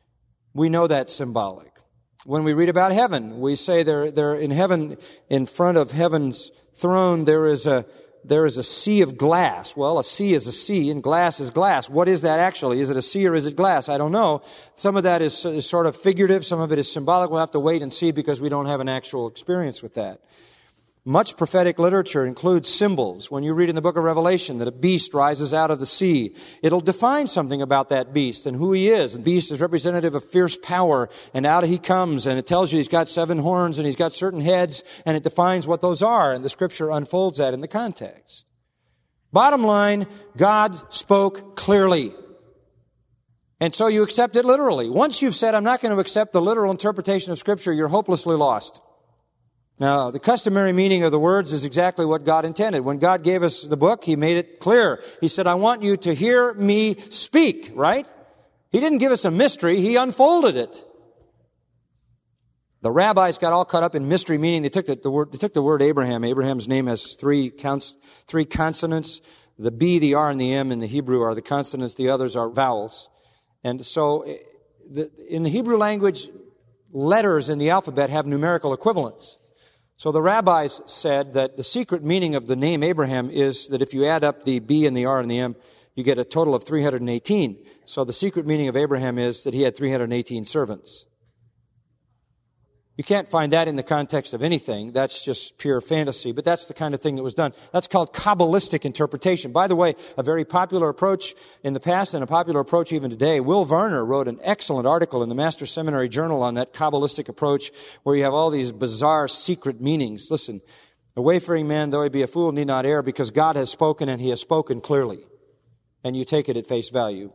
We know that's symbolic. When we read about heaven, we say there, there in heaven, in front of heaven's throne, there is a, there is a sea of glass. Well, a sea is a sea and glass is glass. What is that actually? Is it a sea or is it glass? I don't know. Some of that is, is sort of figurative. Some of it is symbolic. We'll have to wait and see because we don't have an actual experience with that. Much prophetic literature includes symbols. When you read in the book of Revelation that a beast rises out of the sea, it'll define something about that beast and who he is. The beast is representative of fierce power, and out he comes, and it tells you he's got seven horns and he's got certain heads, and it defines what those are, and the Scripture unfolds that in the context. Bottom line, God spoke clearly. And so you accept it literally. Once you've said, I'm not going to accept the literal interpretation of Scripture, you're hopelessly lost. Now, the customary meaning of the words is exactly what God intended. When God gave us the book, He made it clear. He said, I want you to hear me speak, right? He didn't give us a mystery. He unfolded it. The rabbis got all caught up in mystery meaning. They took the, the word, they took the word Abraham. Abraham's name has three counts, three consonants. The B, the R, and the M in the Hebrew are the consonants. The others are vowels. And so the, in the Hebrew language, letters in the alphabet have numerical equivalents. So the rabbis said that the secret meaning of the name Abraham is that if you add up the B and the R and the M, you get a total of three hundred eighteen. So the secret meaning of Abraham is that he had three hundred eighteen servants. You can't find that in the context of anything. That's just pure fantasy, but that's the kind of thing that was done. That's called Kabbalistic interpretation. By the way, a very popular approach in the past and a popular approach even today. Will Varner wrote an excellent article in the Master Seminary Journal on that Kabbalistic approach where you have all these bizarre secret meanings. Listen, a wayfaring man, though he be a fool, need not err because God has spoken and He has spoken clearly. And you take it at face value.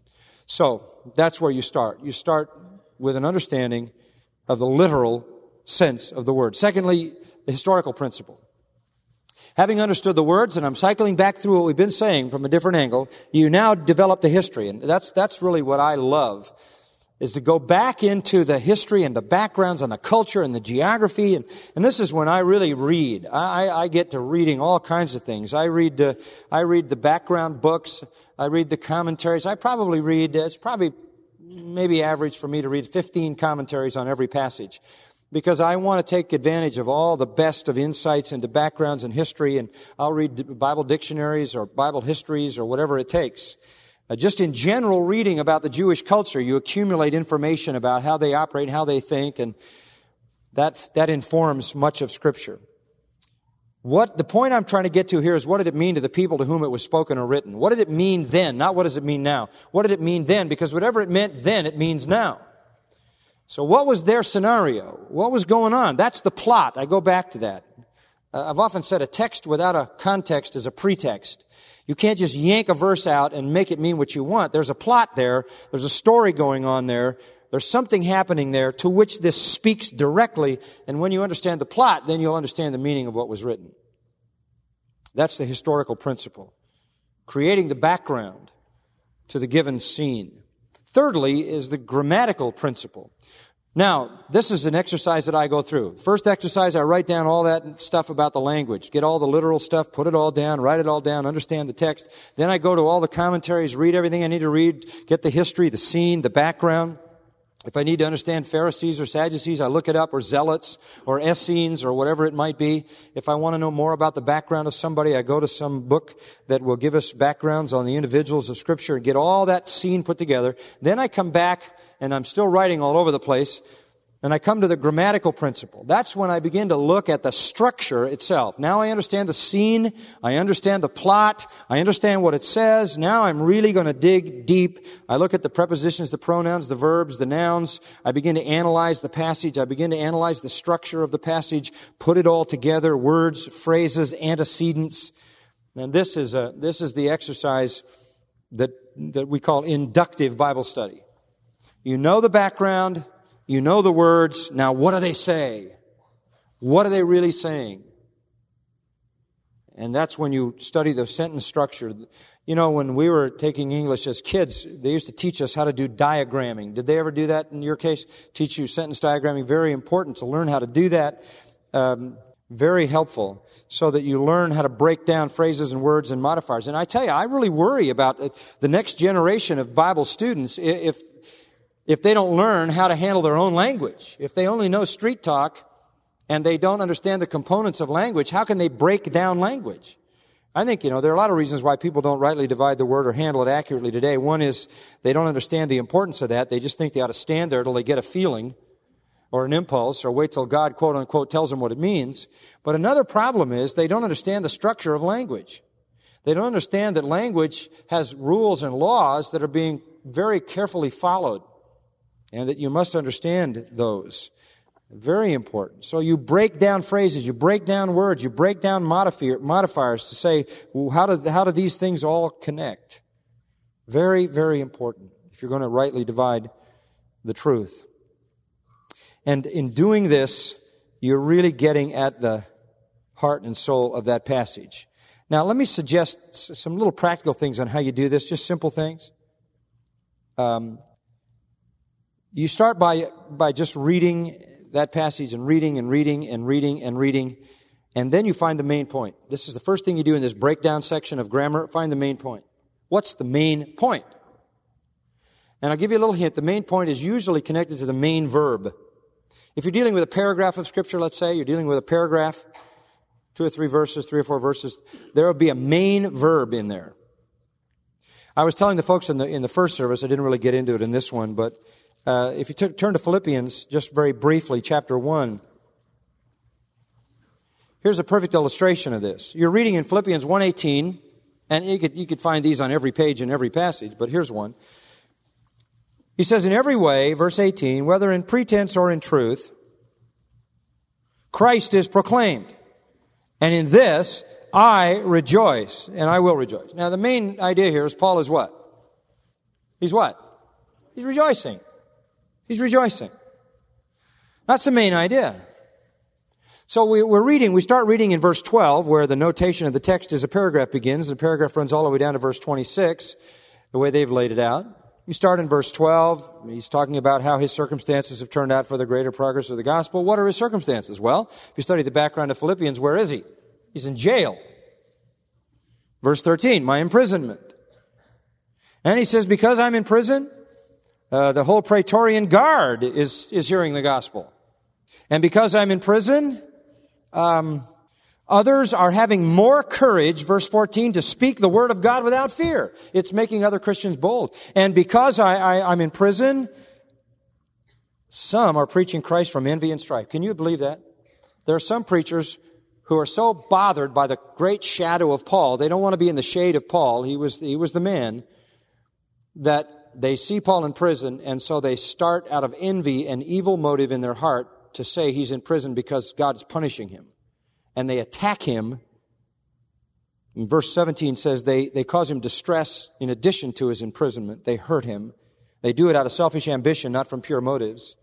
So, that's where you start. You start with an understanding of the literal sense of the word. Secondly, the historical principle. Having understood the words, and I'm cycling back through what we've been saying from a different angle, you now develop the history. And that's, that's really what I love, is to go back into the history and the backgrounds and the culture and the geography. And, and this is when I really read. I, I get to reading all kinds of things. I read, uh, I read the background books. I read the commentaries. I probably read, it's probably maybe average for me to read fifteen commentaries on every passage because I want to take advantage of all the best of insights into backgrounds and history, and I'll read Bible dictionaries or Bible histories or whatever it takes. Uh, just in general reading about the Jewish culture, you accumulate information about how they operate, how they think, and that, that informs much of Scripture. What, the point I'm trying to get to here is what did it mean to the people to whom it was spoken or written? What did it mean then? Not what does it mean now. What did it mean then? Because whatever it meant then, it means now. So what was their scenario? What was going on? That's the plot. I go back to that. Uh, I've often said a text without a context is a pretext. You can't just yank a verse out and make it mean what you want. There's a plot there. There's a story going on there. There's something happening there to which this speaks directly, and when you understand the plot, then you'll understand the meaning of what was written. That's the historical principle. Creating the background to the given scene. Thirdly is the grammatical principle. Now, this is an exercise that I go through. First exercise, I write down all that stuff about the language. Get all the literal stuff, put it all down, write it all down, understand the text. Then I go to all the commentaries, read everything I need to read, get the history, the scene, the background. If I need to understand Pharisees or Sadducees, I look it up, or Zealots, or Essenes, or whatever it might be. If I want to know more about the background of somebody, I go to some book that will give us backgrounds on the individuals of Scripture and get all that scene put together. Then I come back, and I'm still writing all over the place, and I come to the grammatical principle. That's when I begin to look at the structure itself. Now I understand the scene. I understand the plot. I understand what it says. Now I'm really going to dig deep. I look at the prepositions, the pronouns, the verbs, the nouns. I begin to analyze the passage. I begin to analyze the structure of the passage, put it all together, words, phrases, antecedents. And this is a, this is the exercise that, that we call inductive Bible study. You know the background. You know the words. Now, what do they say? What are they really saying? And that's when you study the sentence structure. You know, when we were taking English as kids, they used to teach us how to do diagramming. Did they ever do that in your case? Teach you sentence diagramming? Very important to learn how to do that. Um, very helpful so that you learn how to break down phrases and words and modifiers. And I tell you, I really worry about the next generation of Bible students if If they don't learn how to handle their own language. If they only know street talk and they don't understand the components of language, how can they break down language? I think, you know, there are a lot of reasons why people don't rightly divide the word or handle it accurately today. One is they don't understand the importance of that. They just think they ought to stand there till they get a feeling or an impulse, or wait till God, quote unquote, tells them what it means. But another problem is they don't understand the structure of language. They don't understand that language has rules and laws that are being very carefully followed, and that you must understand those. Very important. So you break down phrases, you break down words, you break down modifier, modifiers to say, well, how do, how do these things all connect? Very, very important if you're going to rightly divide the truth. And in doing this, you're really getting at the heart and soul of that passage. Now, let me suggest some little practical things on how you do this, just simple things. Um, you start by, by just reading that passage and reading and reading and reading and reading, and then you find the main point. This is the first thing you do in this breakdown section of grammar. Find the main point. What's the main point? And I'll give you a little hint. The main point is usually connected to the main verb. If you're dealing with a paragraph of Scripture, let's say, you're dealing with a paragraph, two or three verses, three or four verses, there will be a main verb in there. I was telling the folks in the in the first service, I didn't really get into it in this one, but uh, if you t- turn to Philippians, just very briefly, chapter one, here's a perfect illustration of this. You're reading in Philippians one eighteen, and you could, you could find these on every page in every passage, but here's one. He says, in every way, verse eighteen, whether in pretense or in truth, Christ is proclaimed. And in this, I rejoice, and I will rejoice. Now, the main idea here is Paul is what? He's what? He's rejoicing. He's rejoicing. That's the main idea. So we, we're reading, we start reading in verse twelve, where the notation of the text is a paragraph begins. The paragraph runs all the way down to verse twenty-six, the way they've laid it out. You start in verse twelve. He's talking about how his circumstances have turned out for the greater progress of the gospel. What are his circumstances? Well, if you study the background of Philippians, where is he? He's in jail. Verse thirteen, my imprisonment. And he says, because I'm in prison, uh, the whole Praetorian Guard is, is hearing the gospel. And because I'm in prison, um, others are having more courage, verse fourteen, to speak the word of God without fear. It's making other Christians bold. And because I, I, I'm in prison, some are preaching Christ from envy and strife. Can you believe that? There are some preachers who are so bothered by the great shadow of Paul, they don't want to be in the shade of Paul, he was, he was the man, that they see Paul in prison, and so they start out of envy and evil motive in their heart to say he's in prison because God is punishing him. And they attack him. And verse seventeen says they, they cause him distress in addition to his imprisonment. They hurt him. They do it out of selfish ambition, not from pure motives.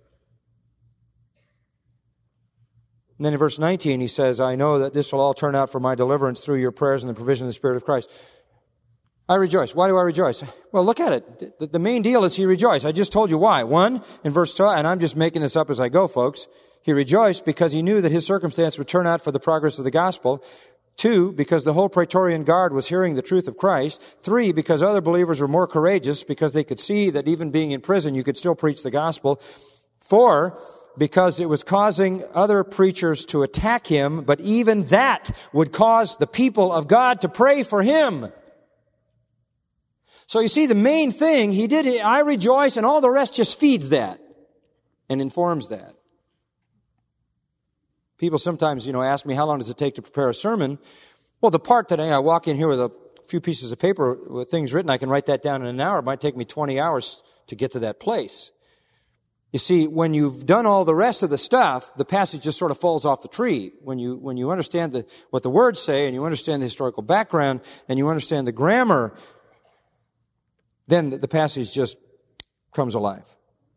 And then in verse nineteen, he says, I know that this will all turn out for my deliverance through your prayers and the provision of the Spirit of Christ. I rejoice. Why do I rejoice? Well, look at it. The, the main deal is he rejoiced. I just told you why. One, in verse two, and I'm just making this up as I go, folks. He rejoiced because he knew that his circumstance would turn out for the progress of the gospel. Two, because the whole Praetorian Guard was hearing the truth of Christ. Three, because other believers were more courageous because they could see that even being in prison, you could still preach the gospel. Four, because it was causing other preachers to attack him, but even that would cause the people of God to pray for him. So you see, the main thing, he did, I rejoice, and all the rest just feeds that and informs that. People sometimes, you know, ask me, how long does it take to prepare a sermon? Well, the part that I, I walk in here with a few pieces of paper with things written, I can write that down in an hour. It might take me twenty hours to get to that place. You see, when you've done all the rest of the stuff, the passage just sort of falls off the tree. When you, when you understand the, what the words say, and you understand the historical background, and you understand the grammar, then the passage just comes alive.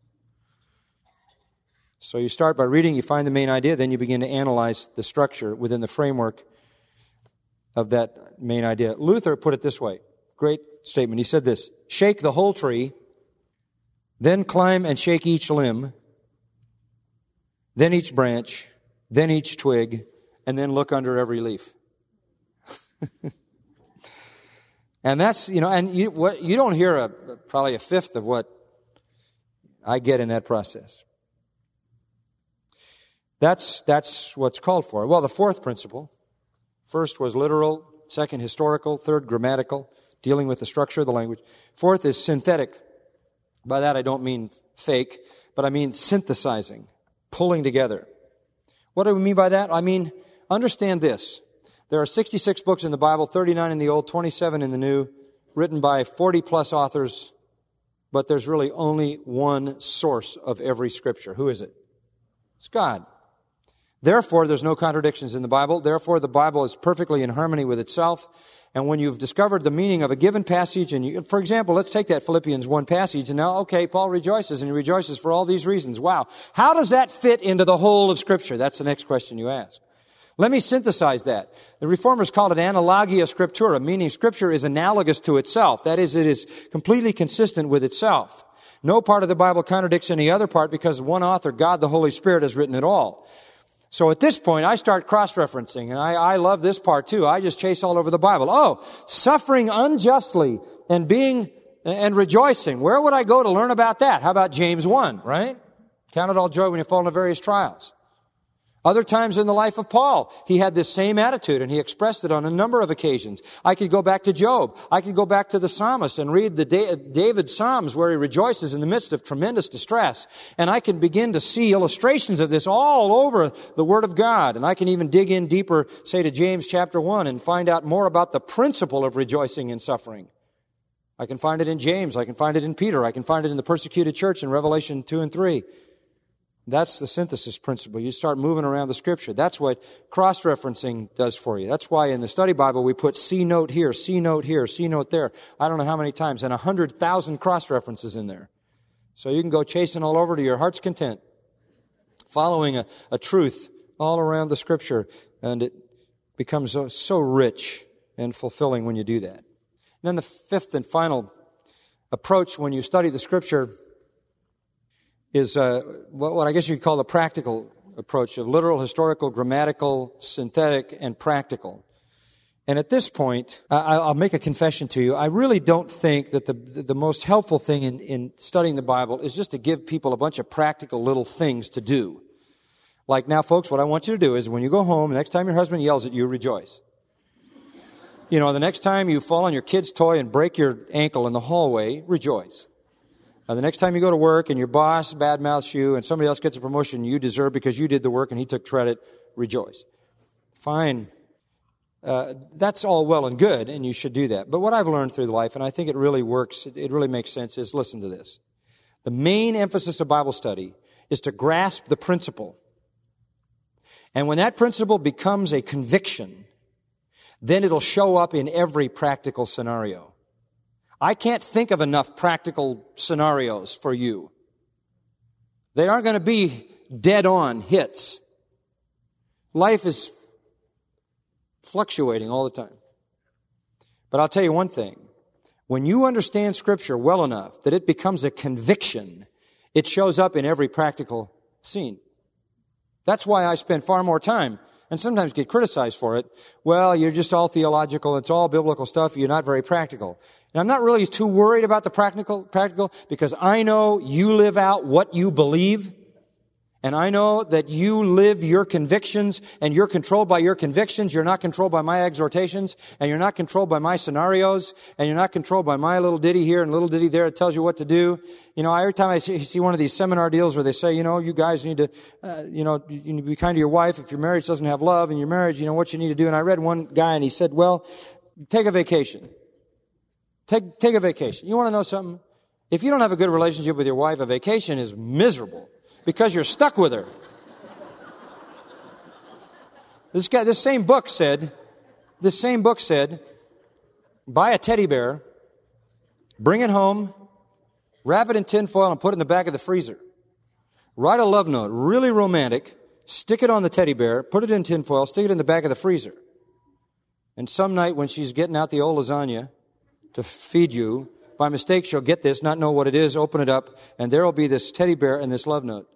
So you start by reading, you find the main idea, then you begin to analyze the structure within the framework of that main idea. Luther put it this way. Great statement. He said this, shake the whole tree, then climb and shake each limb, then each branch, then each twig, and then look under every leaf. And that's, you know, and you, what, you don't hear a, probably a fifth of what I get in that process. That's, that's what's called for. Well, the fourth principle, first was literal, Second, historical. Third, grammatical, dealing with the structure of the language. Fourth is synthetic. By that I don't mean fake, but I mean synthesizing, pulling together. What do we mean by that? I mean, understand this. There are sixty-six books in the Bible, thirty-nine in the Old, twenty-seven in the New, written by forty plus authors, but there's really only one source of every scripture. Who is it? It's God. Therefore, there's no contradictions in the Bible. Therefore, the Bible is perfectly in harmony with itself. And when you've discovered the meaning of a given passage, and you, for example, let's take that Philippians one passage, and now, okay, Paul rejoices, and he rejoices for all these reasons. Wow. How does that fit into the whole of Scripture? That's the next question you ask. Let me synthesize that. The Reformers called it analogia scriptura, meaning Scripture is analogous to itself. That is, it is completely consistent with itself. No part of the Bible contradicts any other part because one author, God the Holy Spirit, has written it all. So at this point, I start cross-referencing, and I, I love this part too. I just chase all over the Bible. Oh, suffering unjustly and being, and rejoicing. Where would I go to learn about that? How about James one, right? Count it all joy when you fall into various trials. Other times in the life of Paul, he had this same attitude, and he expressed it on a number of occasions. I could go back to Job. I could go back to the psalmist and read the David Psalms where he rejoices in the midst of tremendous distress. And I can begin to see illustrations of this all over the Word of God. And I can even dig in deeper, say to James chapter one, and find out more about the principle of rejoicing in suffering. I can find it in James. I can find it in Peter. I can find it in the persecuted church in Revelation two and three. That's the synthesis principle. You start moving around the Scripture. That's what cross-referencing does for you. That's why in the study Bible we put C note here, C note here, C note there. I don't know how many times, and a hundred thousand cross-references in there. So you can go chasing all over to your heart's content, following a, a truth all around the Scripture, and it becomes so, so rich and fulfilling when you do that. And then the fifth and final approach when you study the Scripture is uh, what I guess you'd call the practical approach of literal, historical, grammatical, synthetic, and practical. And at this point, I, I'll make a confession to you. I really don't think that the the most helpful thing in, in studying the Bible is just to give people a bunch of practical little things to do. Like, now, folks, what I want you to do is when you go home, the next time your husband yells at you, rejoice. You know, the next time you fall on your kid's toy and break your ankle in the hallway, rejoice. Uh, the next time you go to work and your boss badmouths you and somebody else gets a promotion you deserve because you did the work and he took credit, rejoice. Fine. Uh, that's all well and good, and you should do that. But what I've learned through life, and I think it really works, it, it really makes sense, is listen to this. The main emphasis of Bible study is to grasp the principle. And when that principle becomes a conviction, then it'll show up in every practical scenario. I can't think of enough practical scenarios for you. They aren't going to be dead-on hits. Life is fluctuating all the time. But I'll tell you one thing. When you understand Scripture well enough that it becomes a conviction, it shows up in every practical scene. That's why I spend far more time and sometimes get criticized for it. Well, you're just all theological. It's all biblical stuff. You're not very practical. And I'm not really too worried about the practical, practical because I know you live out what you believe. And I know that you live your convictions and you're controlled by your convictions. You're not controlled by my exhortations and you're not controlled by my scenarios and you're not controlled by my little ditty here and little ditty there. It tells you what to do. You know, every time I see, see one of these seminar deals where they say, you know, you guys need to, uh, you know, you need to be kind to your wife. If your marriage doesn't have love in your marriage, you know what you need to do. And I read one guy and he said, well, take a vacation. Take, take a vacation. You want to know something? If you don't have a good relationship with your wife, a vacation is miserable. Because you're stuck with her. This guy, this same book said, this same book said, buy a teddy bear, bring it home, wrap it in tin foil and put it in the back of the freezer. Write a love note, really romantic, stick it on the teddy bear, put it in tin foil, stick it in the back of the freezer. And some night when she's getting out the old lasagna to feed you, by mistake she'll get this, not know what it is, open it up, and there will be this teddy bear and this love note.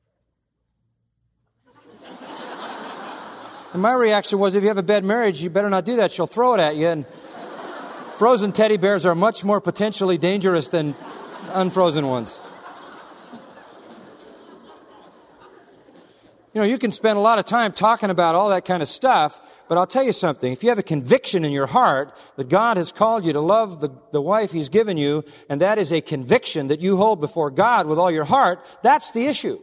And my reaction was, if you have a bad marriage, you better not do that. She'll throw it at you. And frozen teddy bears are much more potentially dangerous than unfrozen ones. You know, you can spend a lot of time talking about all that kind of stuff, but I'll tell you something. If you have a conviction in your heart that God has called you to love the, the wife He's given you, and that is a conviction that you hold before God with all your heart, that's the issue.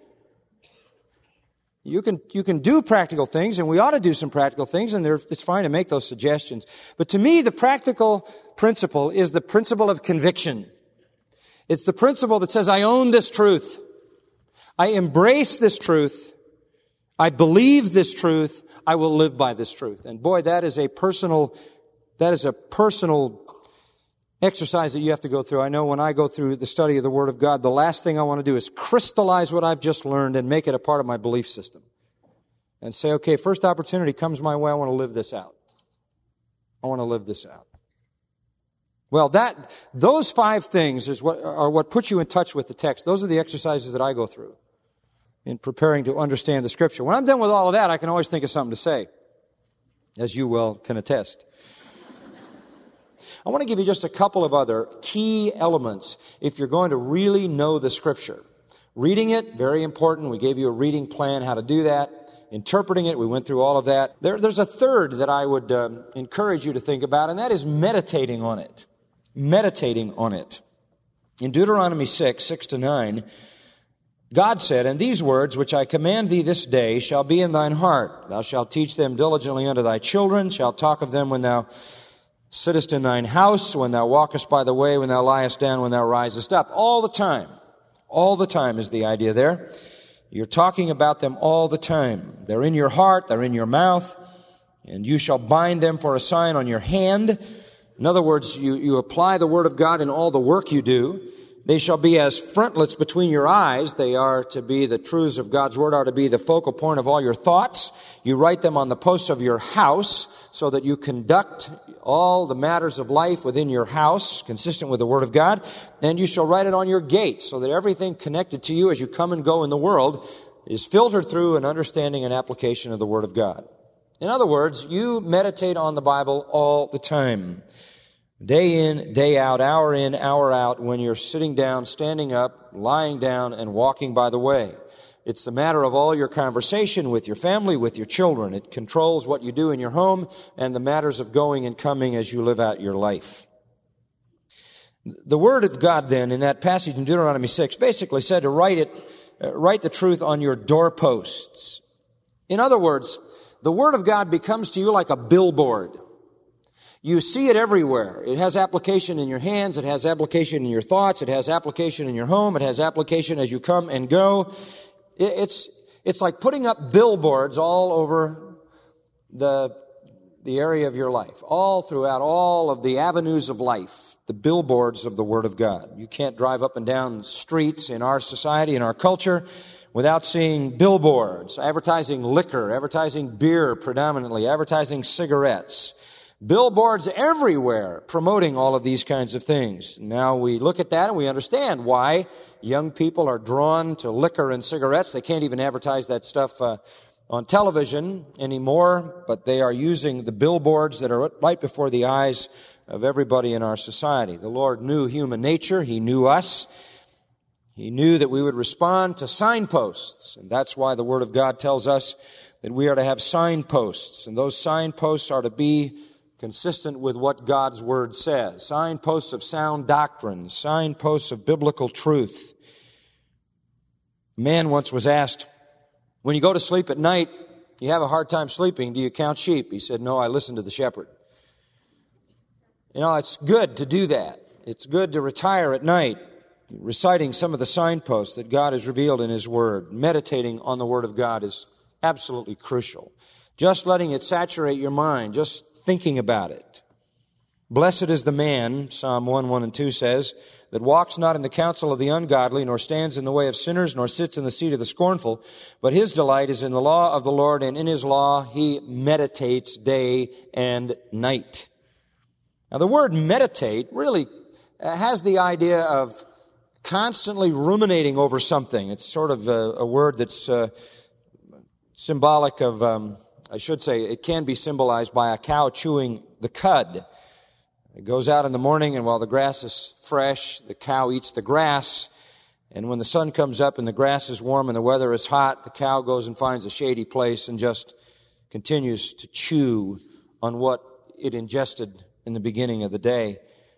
You can, you can do practical things, and we ought to do some practical things, and it's fine to make those suggestions. But to me, the practical principle is the principle of conviction. It's the principle that says, I own this truth. I embrace this truth. I believe this truth. I will live by this truth. And boy, that is a personal, that is a personal exercise that you have to go through. I know when I go through the study of the Word of God, the last thing I want to do is crystallize what I've just learned and make it a part of my belief system. And say, okay, first opportunity comes my way, I want to live this out. I want to live this out. Well, that, those five things is what, are what puts you in touch with the text. Those are the exercises that I go through in preparing to understand the Scripture. When I'm done with all of that, I can always think of something to say, as you well can attest. I want to give you just a couple of other key elements if you're going to really know the Scripture. Reading it, very important. We gave you a reading plan, how to do that. Interpreting it, we went through all of that. There, there's a third that I would um, encourage you to think about, and that is meditating on it. Meditating on it. In Deuteronomy six, six to nine, God said, And these words which I command thee this day shall be in thine heart. Thou shalt teach them diligently unto thy children, shalt talk of them when thou sittest in thine house, when thou walkest by the way, when thou liest down, when thou risest up. All the time. All the time is the idea there. You're talking about them all the time. They're in your heart, they're in your mouth, and you shall bind them for a sign on your hand. In other words, you, you apply the Word of God in all the work you do. They shall be as frontlets between your eyes. They are to be, the truths of God's Word are to be the focal point of all your thoughts. You write them on the posts of your house so that you conduct all the matters of life within your house, consistent with the Word of God. And you shall write it on your gates so that everything connected to you as you come and go in the world is filtered through an understanding and application of the Word of God. In other words, you meditate on the Bible all the time. Day in, day out, hour in, hour out, when you're sitting down, standing up, lying down, and walking by the way. It's the matter of all your conversation with your family, with your children. It controls what you do in your home and the matters of going and coming as you live out your life. The Word of God then, in that passage in Deuteronomy six, basically said to write it, uh, write the truth on your doorposts. In other words, the Word of God becomes to you like a billboard. You see it everywhere. It has application in your hands. It has application in your thoughts. It has application in your home. It has application as you come and go. It's, it's like putting up billboards all over the, the area of your life, all throughout all of the avenues of life, the billboards of the Word of God. You can't drive up and down streets in our society, in our culture, without seeing billboards, advertising liquor, advertising beer predominantly, advertising cigarettes. Billboards everywhere promoting all of these kinds of things. Now we look at that and we understand why young people are drawn to liquor and cigarettes. They can't even advertise that stuff uh, on television anymore, but they are using the billboards that are right before the eyes of everybody in our society. The Lord knew human nature. He knew us. He knew that we would respond to signposts, and that's why the Word of God tells us that we are to have signposts, and those signposts are to be consistent with what God's Word says. Signposts of sound doctrine, signposts of biblical truth. A man once was asked, when you go to sleep at night, you have a hard time sleeping, do you count sheep? He said, no, I listen to the shepherd. You know, it's good to do that. It's good to retire at night, reciting some of the signposts that God has revealed in His Word. Meditating on the Word of God is absolutely crucial. Just letting it saturate your mind, just thinking about it. Blessed is the man, Psalm one, one and two says, that walks not in the counsel of the ungodly, nor stands in the way of sinners, nor sits in the seat of the scornful, but his delight is in the law of the Lord, and in His law he meditates day and night. Now the word meditate really has the idea of constantly ruminating over something. It's sort of a, a word that's uh, symbolic of, um, I should say, it can be symbolized by a cow chewing the cud. It goes out in the morning, and while the grass is fresh, the cow eats the grass, And when the sun comes up and the grass is warm and the weather is hot, the cow goes and finds a shady place and just continues to chew on what it ingested in the beginning of the day.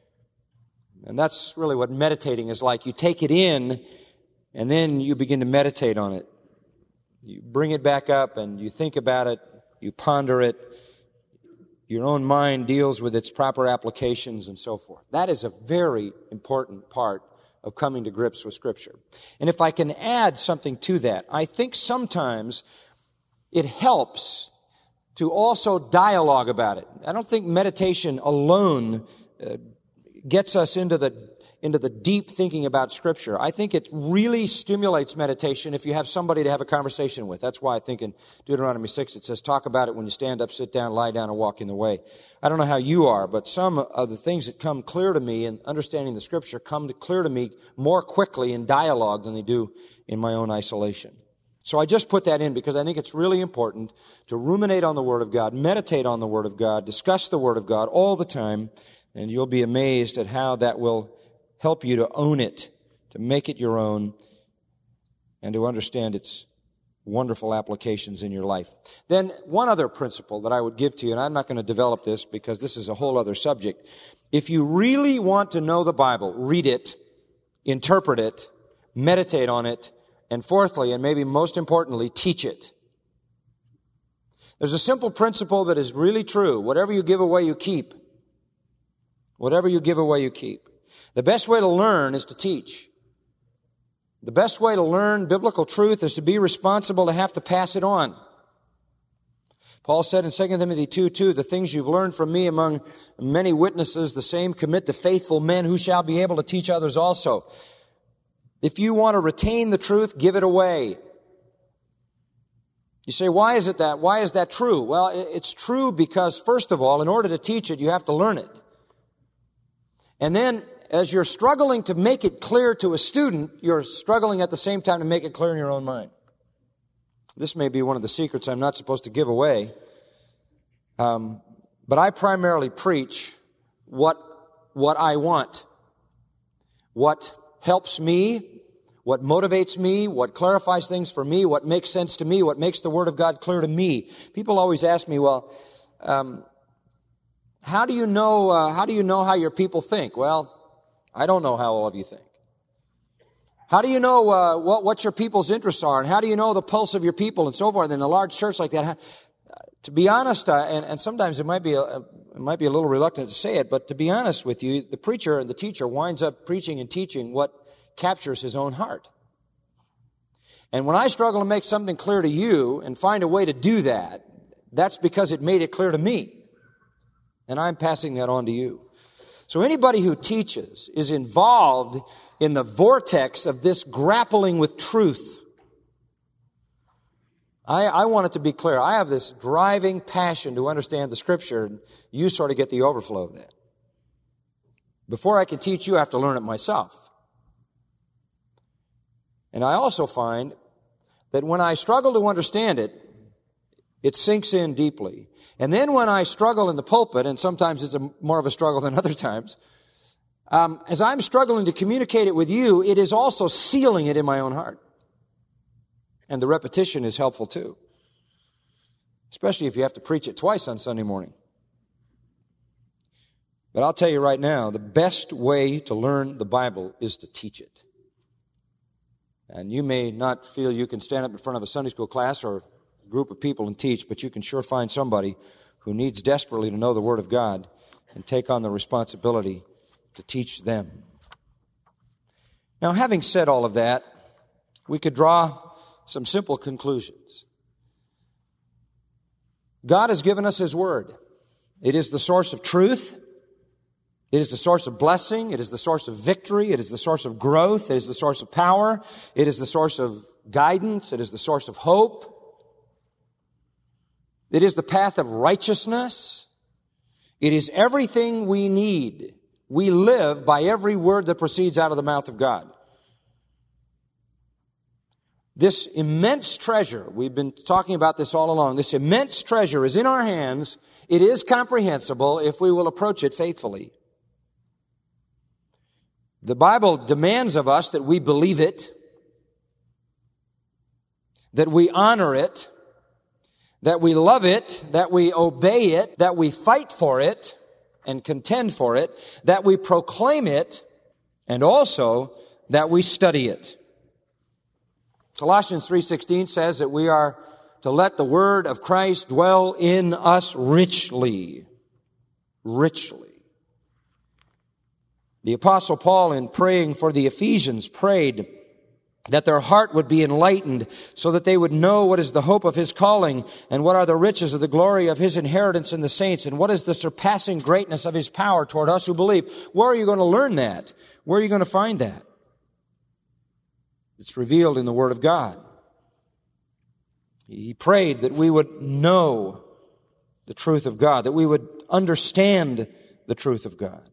And that's really what meditating is like. You take it in, and then you begin to meditate on it. You bring it back up, and you think about it, you ponder it. Your own mind deals with its proper applications and so forth. That is a very important part of coming to grips with Scripture. And if I can add something to that, I think sometimes it helps to also dialogue about it. I don't think meditation alone uh, gets us into the into the deep thinking about Scripture. I think it really stimulates meditation if you have somebody to have a conversation with. That's why I think in Deuteronomy six it says, talk about it when you stand up, sit down, lie down, and walk in the way. I don't know how you are, but some of the things that come clear to me in understanding the Scripture come to clear to me more quickly in dialogue than they do in my own isolation. So I just put that in because I think it's really important to ruminate on the Word of God, meditate on the Word of God, discuss the Word of God all the time, and you'll be amazed at how that will help you to own it, to make it your own, and to understand its wonderful applications in your life. Then one other principle that I would give to you, and I'm not going to develop this because this is a whole other subject. If you really want to know the Bible, read it, interpret it, meditate on it, and fourthly, and maybe most importantly, teach it. There's a simple principle that is really true. Whatever you give away, you keep. Whatever you give away, you keep. The best way to learn is to teach. The best way to learn biblical truth is to be responsible to have to pass it on. Paul said in Second Timothy two two, the things you've learned from me among many witnesses, the same commit to faithful men who shall be able to teach others also. If you want to retain the truth, give it away. You say, why is it that? Why is that true? Well, it's true because, first of all, in order to teach it, you have to learn it. And then, as you're struggling to make it clear to a student, you're struggling at the same time to make it clear in your own mind. This may be one of the secrets I'm not supposed to give away. Um, but I primarily preach what, what I want. What helps me, what motivates me, what clarifies things for me, what makes sense to me, what makes the Word of God clear to me. People always ask me, well, um, how do you know, uh, how do you know how your people think? Well, I don't know how all of you think. How do you know uh, what, what your people's interests are? And how do you know the pulse of your people and so forth? In a large church like that, how, to be honest, uh, and, and sometimes it might be a, it might be a little reluctant to say it, but to be honest with you, the preacher and the teacher winds up preaching and teaching what captures his own heart. And when I struggle to make something clear to you and find a way to do that, that's because it made it clear to me. And I'm passing that on to you. So anybody who teaches is involved in the vortex of this grappling with truth. I, I want it to be clear. I have this driving passion to understand the Scripture, and you sort of get the overflow of that. Before I can teach you, I have to learn it myself. And I also find that when I struggle to understand it, it sinks in deeply. And then when I struggle in the pulpit, and sometimes it's a, more of a struggle than other times, um, as I'm struggling to communicate it with you, it is also sealing it in my own heart. And the repetition is helpful too. Especially if you have to preach it twice on Sunday morning. But I'll tell you right now, the best way to learn the Bible is to teach it. And you may not feel you can stand up in front of a Sunday school class or a group of people and teach, but you can sure find somebody who needs desperately to know the Word of God and take on the responsibility to teach them. Now, having said all of that, we could draw some simple conclusions. God has given us His Word. It is the source of truth. It is the source of blessing. It is the source of victory. It is the source of growth. It is the source of power. It is the source of guidance. It is the source of hope. It is the path of righteousness. It is everything we need. We live by every word that proceeds out of the mouth of God. This immense treasure, we've been talking about this all along, this immense treasure is in our hands. It is comprehensible if we will approach it faithfully. The Bible demands of us that we believe it, that we honor it, that we love it, that we obey it, that we fight for it and contend for it, that we proclaim it, and also that we study it. Colossians three sixteen says that we are to let the word of Christ dwell in us richly. Richly. The Apostle Paul, in praying for the Ephesians, prayed that their heart would be enlightened so that they would know what is the hope of his calling and what are the riches of the glory of his inheritance in the saints and what is the surpassing greatness of his power toward us who believe. Where are you going to learn that? Where are you going to find that? It's revealed in the Word of God. He prayed that we would know the truth of God, that we would understand the truth of God.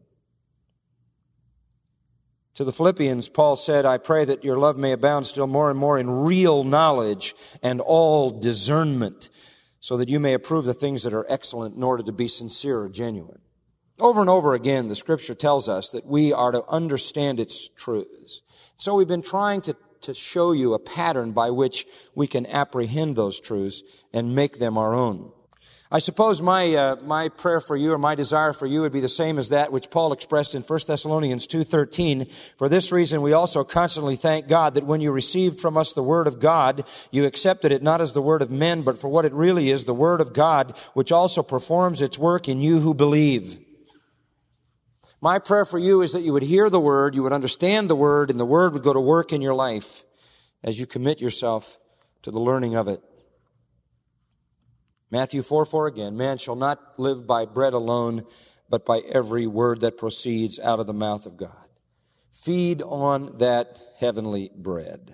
To the Philippians, Paul said, I pray that your love may abound still more and more in real knowledge and all discernment, so that you may approve the things that are excellent in order to be sincere or genuine. Over and over again, the Scripture tells us that we are to understand its truths. So we've been trying to, to show you a pattern by which we can apprehend those truths and make them our own. I suppose my uh, my prayer for you or my desire for you would be the same as that which Paul expressed in First Thessalonians two thirteen. For this reason we also constantly thank God that when you received from us the word of God, you accepted it not as the word of men, but for what it really is, the word of God, which also performs its work in you who believe. My prayer for you is that you would hear the word, you would understand the word, and the word would go to work in your life as you commit yourself to the learning of it. Matthew four four again, man shall not live by bread alone, but by every word that proceeds out of the mouth of God. Feed on that heavenly bread.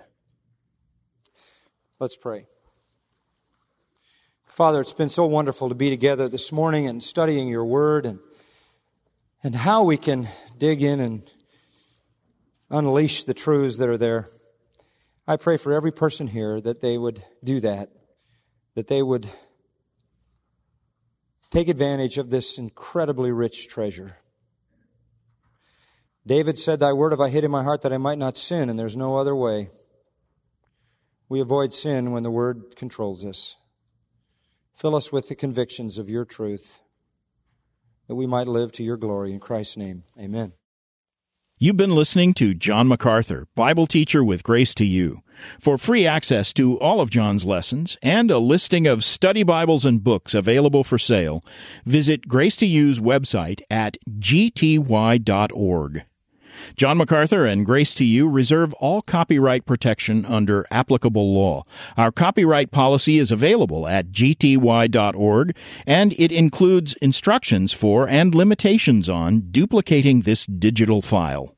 Let's pray. Father, it's been so wonderful to be together this morning and studying your word and, and how we can dig in and unleash the truths that are there. I pray for every person here that they would do that, that they would take advantage of this incredibly rich treasure. David said, thy word have I hid in my heart that I might not sin, and there's no other way. We avoid sin when the word controls us. Fill us with the convictions of your truth, that we might live to your glory. In Christ's name, amen. You've been listening to John MacArthur, Bible teacher with Grace to You. For free access to all of John's lessons and a listing of study Bibles and books available for sale, visit Grace to You's website at g t y dot org. John MacArthur and Grace to You reserve all copyright protection under applicable law. Our copyright policy is available at g t y dot org, and it includes instructions for and limitations on duplicating this digital file.